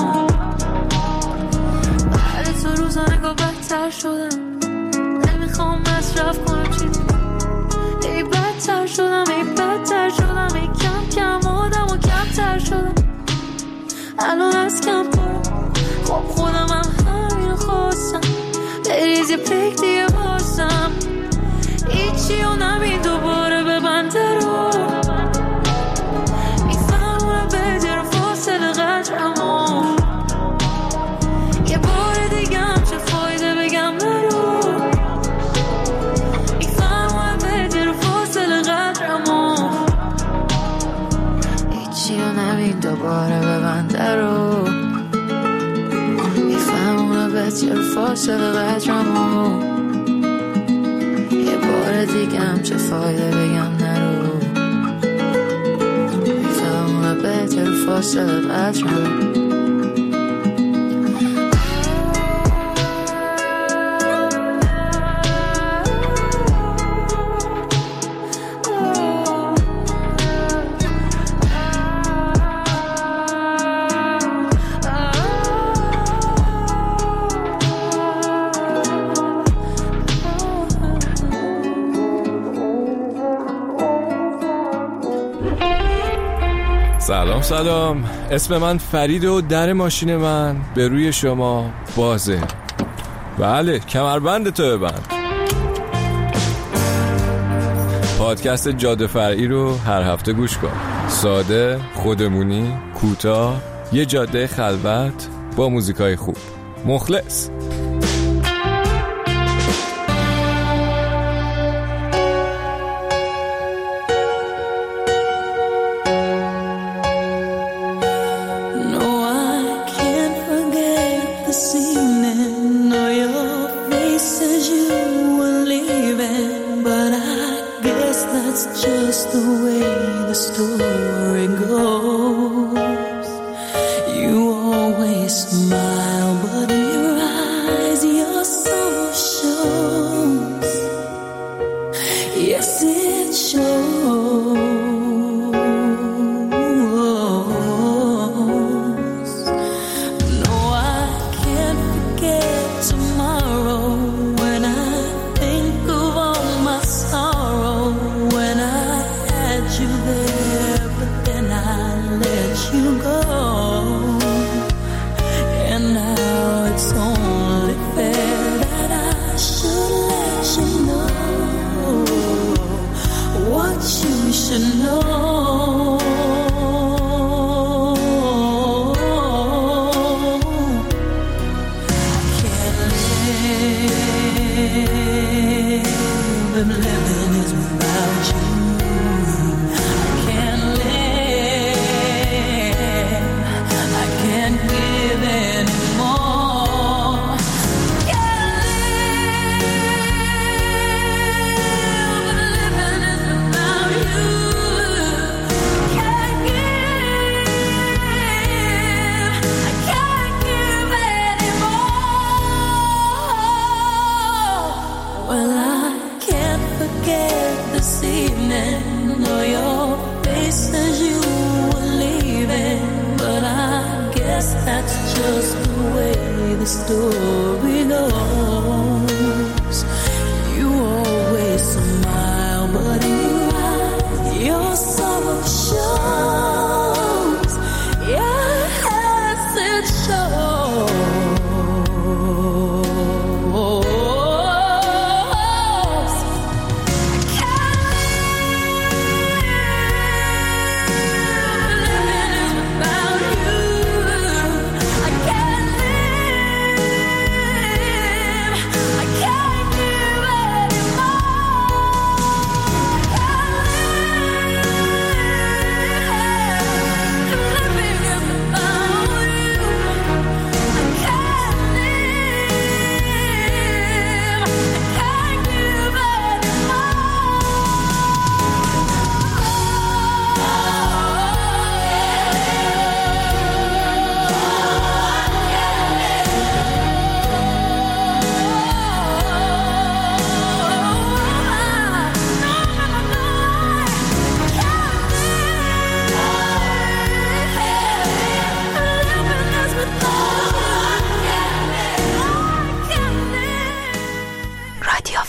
Speaker 22: بعد تو روزا نگاه بدتر شدم نمیخوام مصرف کنم چیزی ای بدتر شدم ای بدتر شدم ای کم کم آدم و کمتر شدم الان از کم پرم خب خودم هم همین خواستم بریز یه پک دیگه بازم ایچی و نبین دوباره به بنده رو میفهمونه بهتر فاصله قدرمو یه بار دیگه هم چه فایده بگم نرو میفهمونه بهتر فاصله قدرمو ایچی و نبین دوباره به بنده رو میفهمونه بهتر فاصله قدرمو یه بار دیگه هم چه فایده بگم نرو میفهمونه بهتر فاصله قدرمو
Speaker 14: سلام سلام، اسم من فرید و در ماشین من به روی شما بازه. بله، کمربند تو ببند. پادکست جاده فرعی رو هر هفته گوش کن. ساده، خودمونی، کوتاه، یه جاده خلوت با موزیکای خوب. مخلص.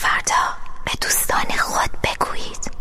Speaker 11: فردا به دوستان خود بگویید.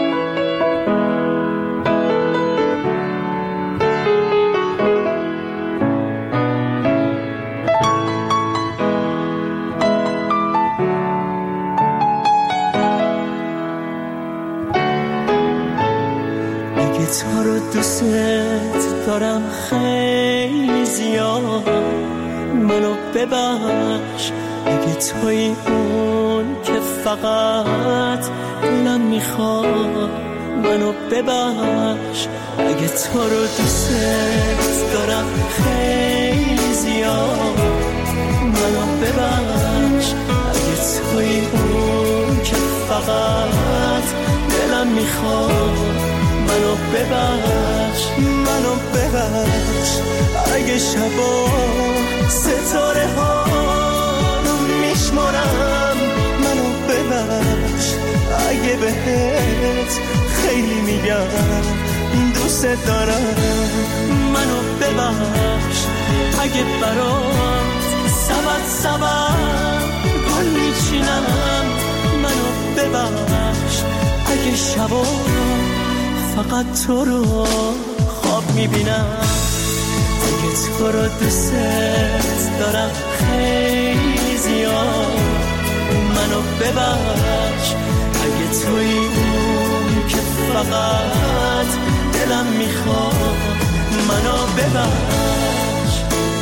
Speaker 3: تو رو دوست دارم خیلی زیاد، منو ببخش اگه توی اون که فقط دلم میخواد. منو ببخش اگه تو رو دوست دارم خیلی زیاد، منو ببخش اگه توی اون که فقط دلم میخواد. منو ببخش منو ببخش اگه شبا ستاره ها رو میشمارم. منو ببخش اگه بهت خیلی میگم دوست دارم. منو ببخش اگه برات سبت سبت گل میچینم. منو ببخش اگه شبا فقط تو رو خواب میبینم. اگه تو رو دوست دارم خیلی زیاد، منو ببخش اگه توی اون که فقط دلم میخواد. منو ببخش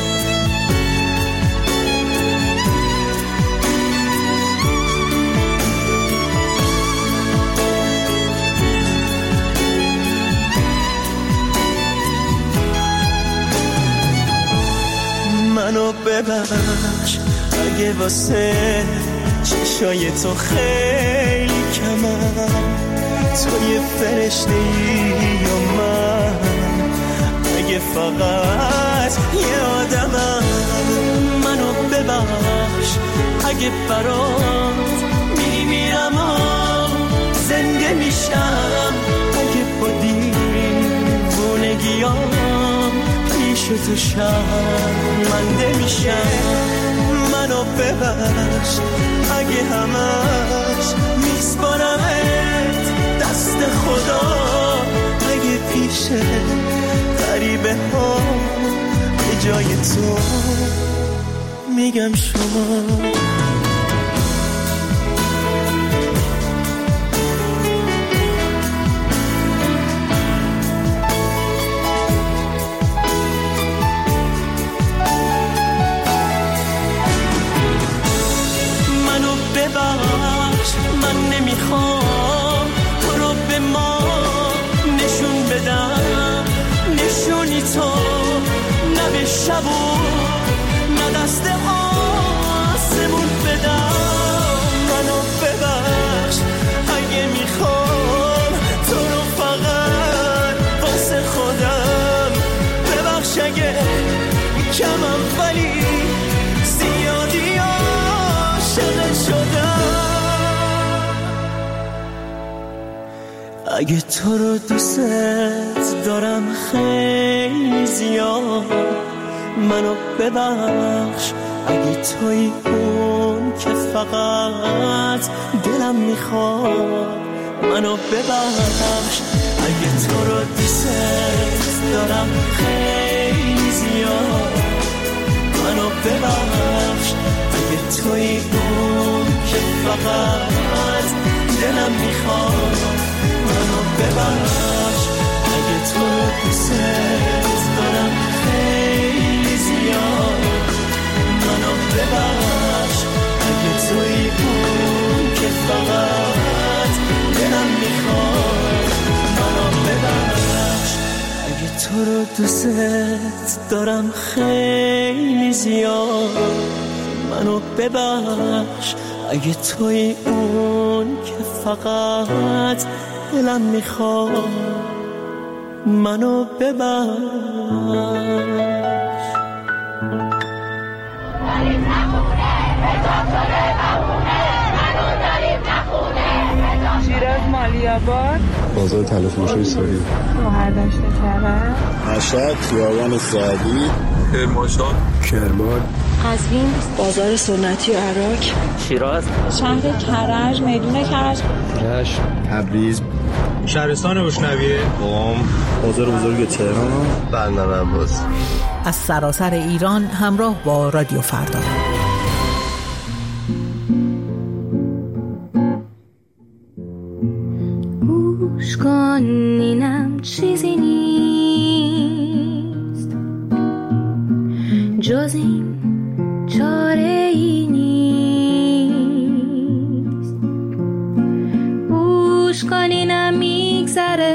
Speaker 3: منو ببخش اگه واسه چشای تو خیلی کمم. تو یه فرشته ای یا من، اگه فقط یه آدمم. منو ببخش اگه برات میمیرم و زنده میشم. اگه با دیوونگیام پیش تو شرمنده میشم. منو ببخش اگه همش میسپارمت دست خدا. اگه پیش غریبه ها به جای تو میگم شما. ببخش من نمیخوام تو رو به ما نشون بدم. نشونی تو نه به شب و نه دست آسمون بدم. منو ببخش اگه میخوام تو رو فقط واسه خودم. ببخش اگه کمم ولی زیادی عاشق شدم. اگه تو رو دوست دارم خیلی زیاد، منو ببخش اگه توی اون که فقط دلم میخواد. منو ببخش اگه تو رو دوست دارم خیلی زیاد. منو ببخش اگه توی اون که فقط دلم میخواد. منو ببخش اگه تو رو دوست دارم خیلی زیاد. منو ببخش اگه توی اون که فقط دلم میخواد. منو ببخش اگه تو رو دوست دارم خیلی زیاد. منو ببخش اگه توی اون که فقط دلم میخواد. منو ببخش.
Speaker 17: شیراز مالیاباد،
Speaker 16: بازار تلفروشی سوری،
Speaker 17: مهردشت کرد،
Speaker 16: مشهد، خیابان سعدی،
Speaker 5: کرمانشاه،
Speaker 16: کرمان،
Speaker 17: قزوین، بازار سنتی عراق،
Speaker 5: شیراز،
Speaker 17: شهر کرج، میدون کرج،
Speaker 16: رشت، تبریز،
Speaker 19: شهرستان وشنویه،
Speaker 16: قم، بازار بزرگ تهران، برنامه عباس.
Speaker 20: از سراسر ایران همراه با رادیو فردا.
Speaker 2: گوش کن اینم چیزی نیست جز این چاره ای نیست. گوش کن اینم میگذره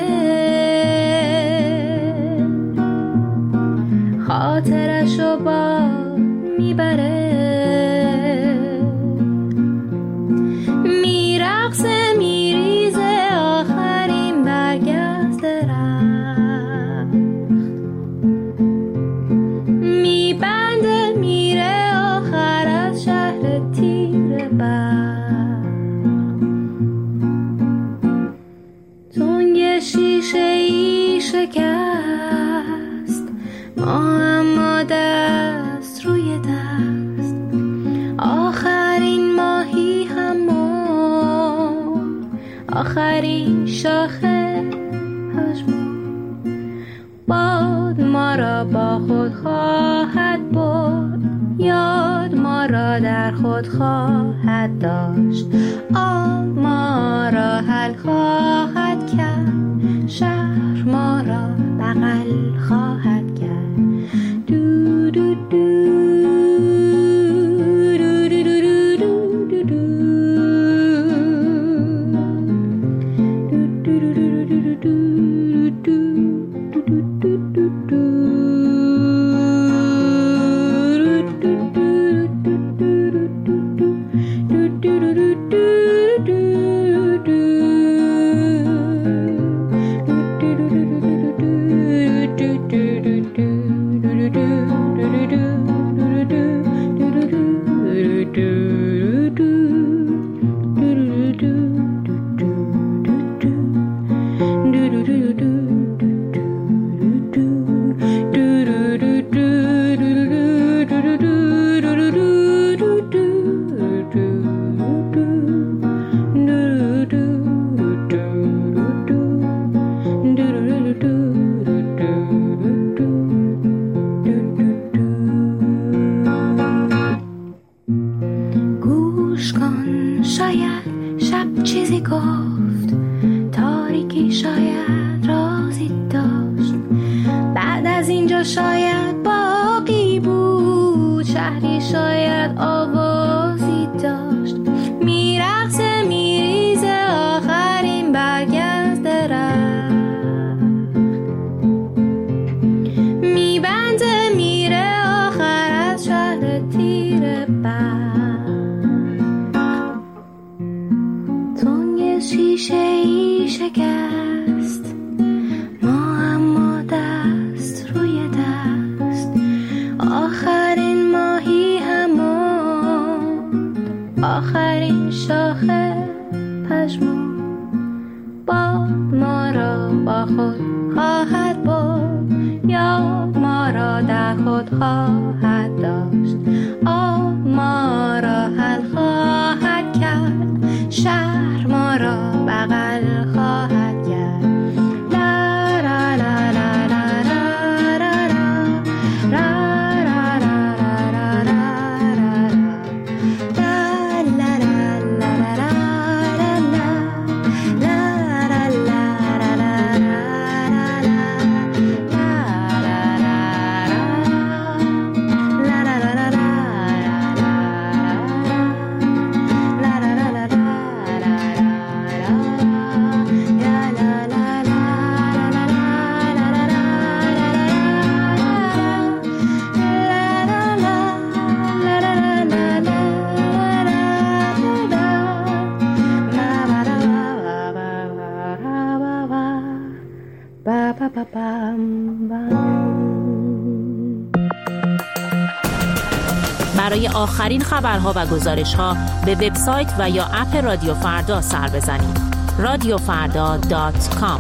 Speaker 2: خاطرشو با میبره میرقصه میریزه آخرین برگ از درخت میبنده میره آخر از شهر تیر برق تنگ شیشه ای شکست ما اما دست روی دست آخرین ماهی همون آخرین شاخه پژمون باد ما را با خود خواهد برد یاد ما را در خود خواهد داشت آب ما را حل خواهد کرد شهر ما را بغل خواهد کرد. دو دو دو آخرین شاخه پژمون باد ما را با خود خواهد برد یاد ما را در خود خواهد داشت آب ما را حل خواهد کرد شهر ما را بغل خواهد کرد. لا لا لا لا لا لا لا
Speaker 6: برای آخرین خبرها و گزارش‌ها به وبسایت و یا اپ رادیو فردا سر بزنید. رادیو فردا دات کام.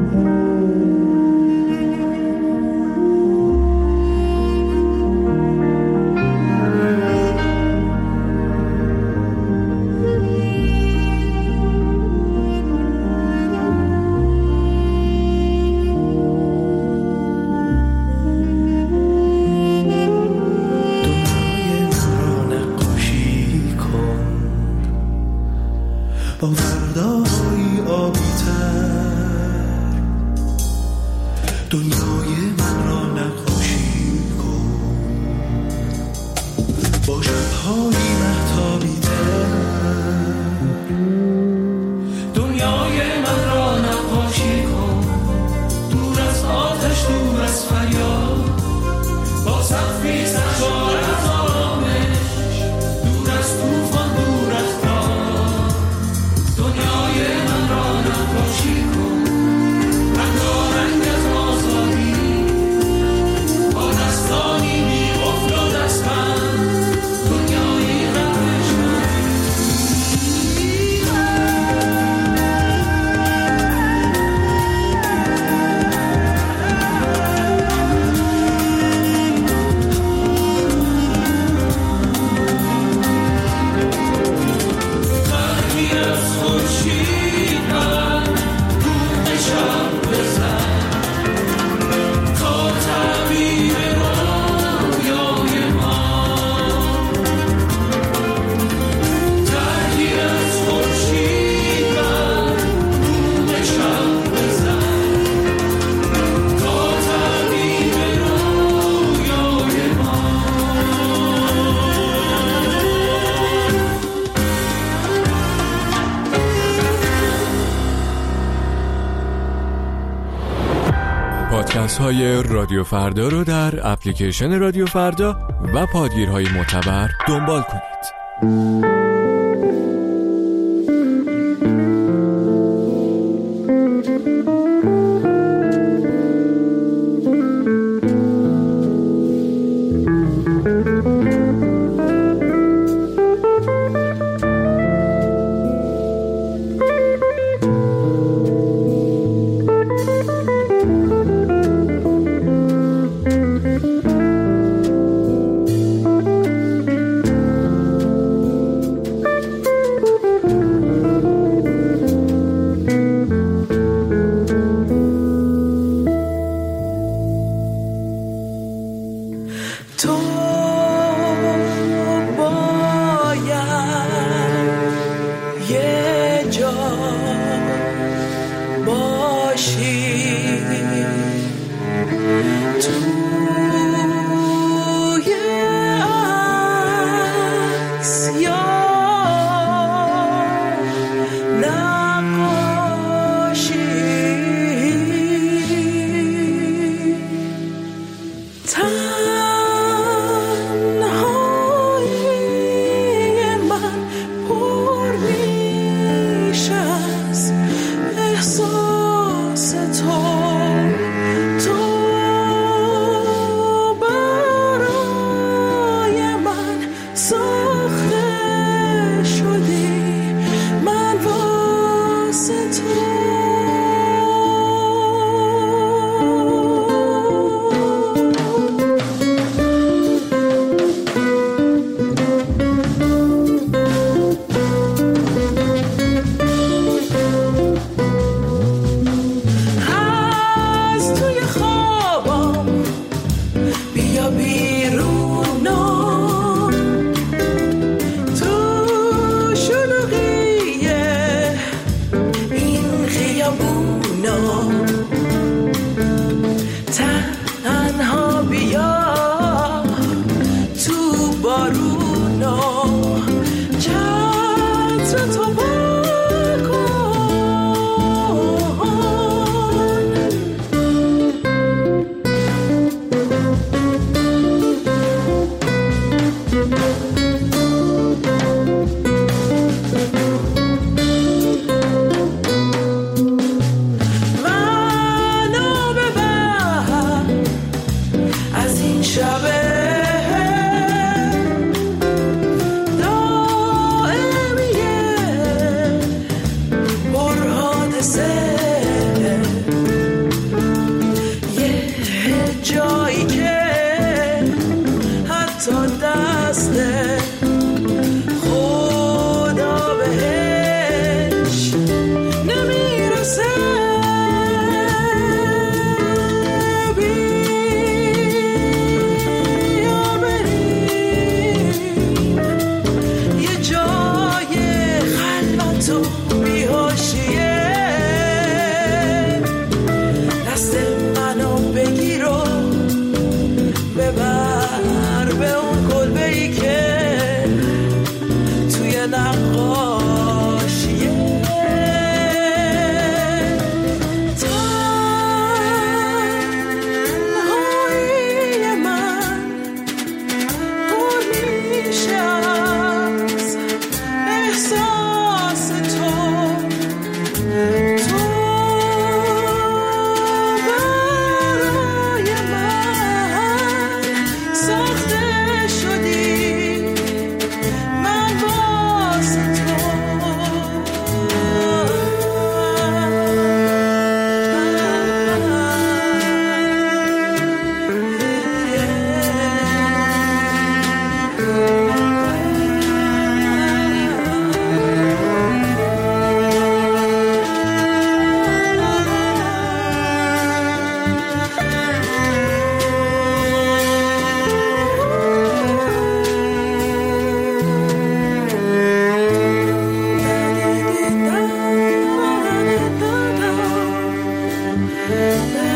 Speaker 14: پادکست های رادیو فردا رو در اپلیکیشن رادیو فردا و پادگیرهای معتبر دنبال کنید.
Speaker 4: من
Speaker 3: دل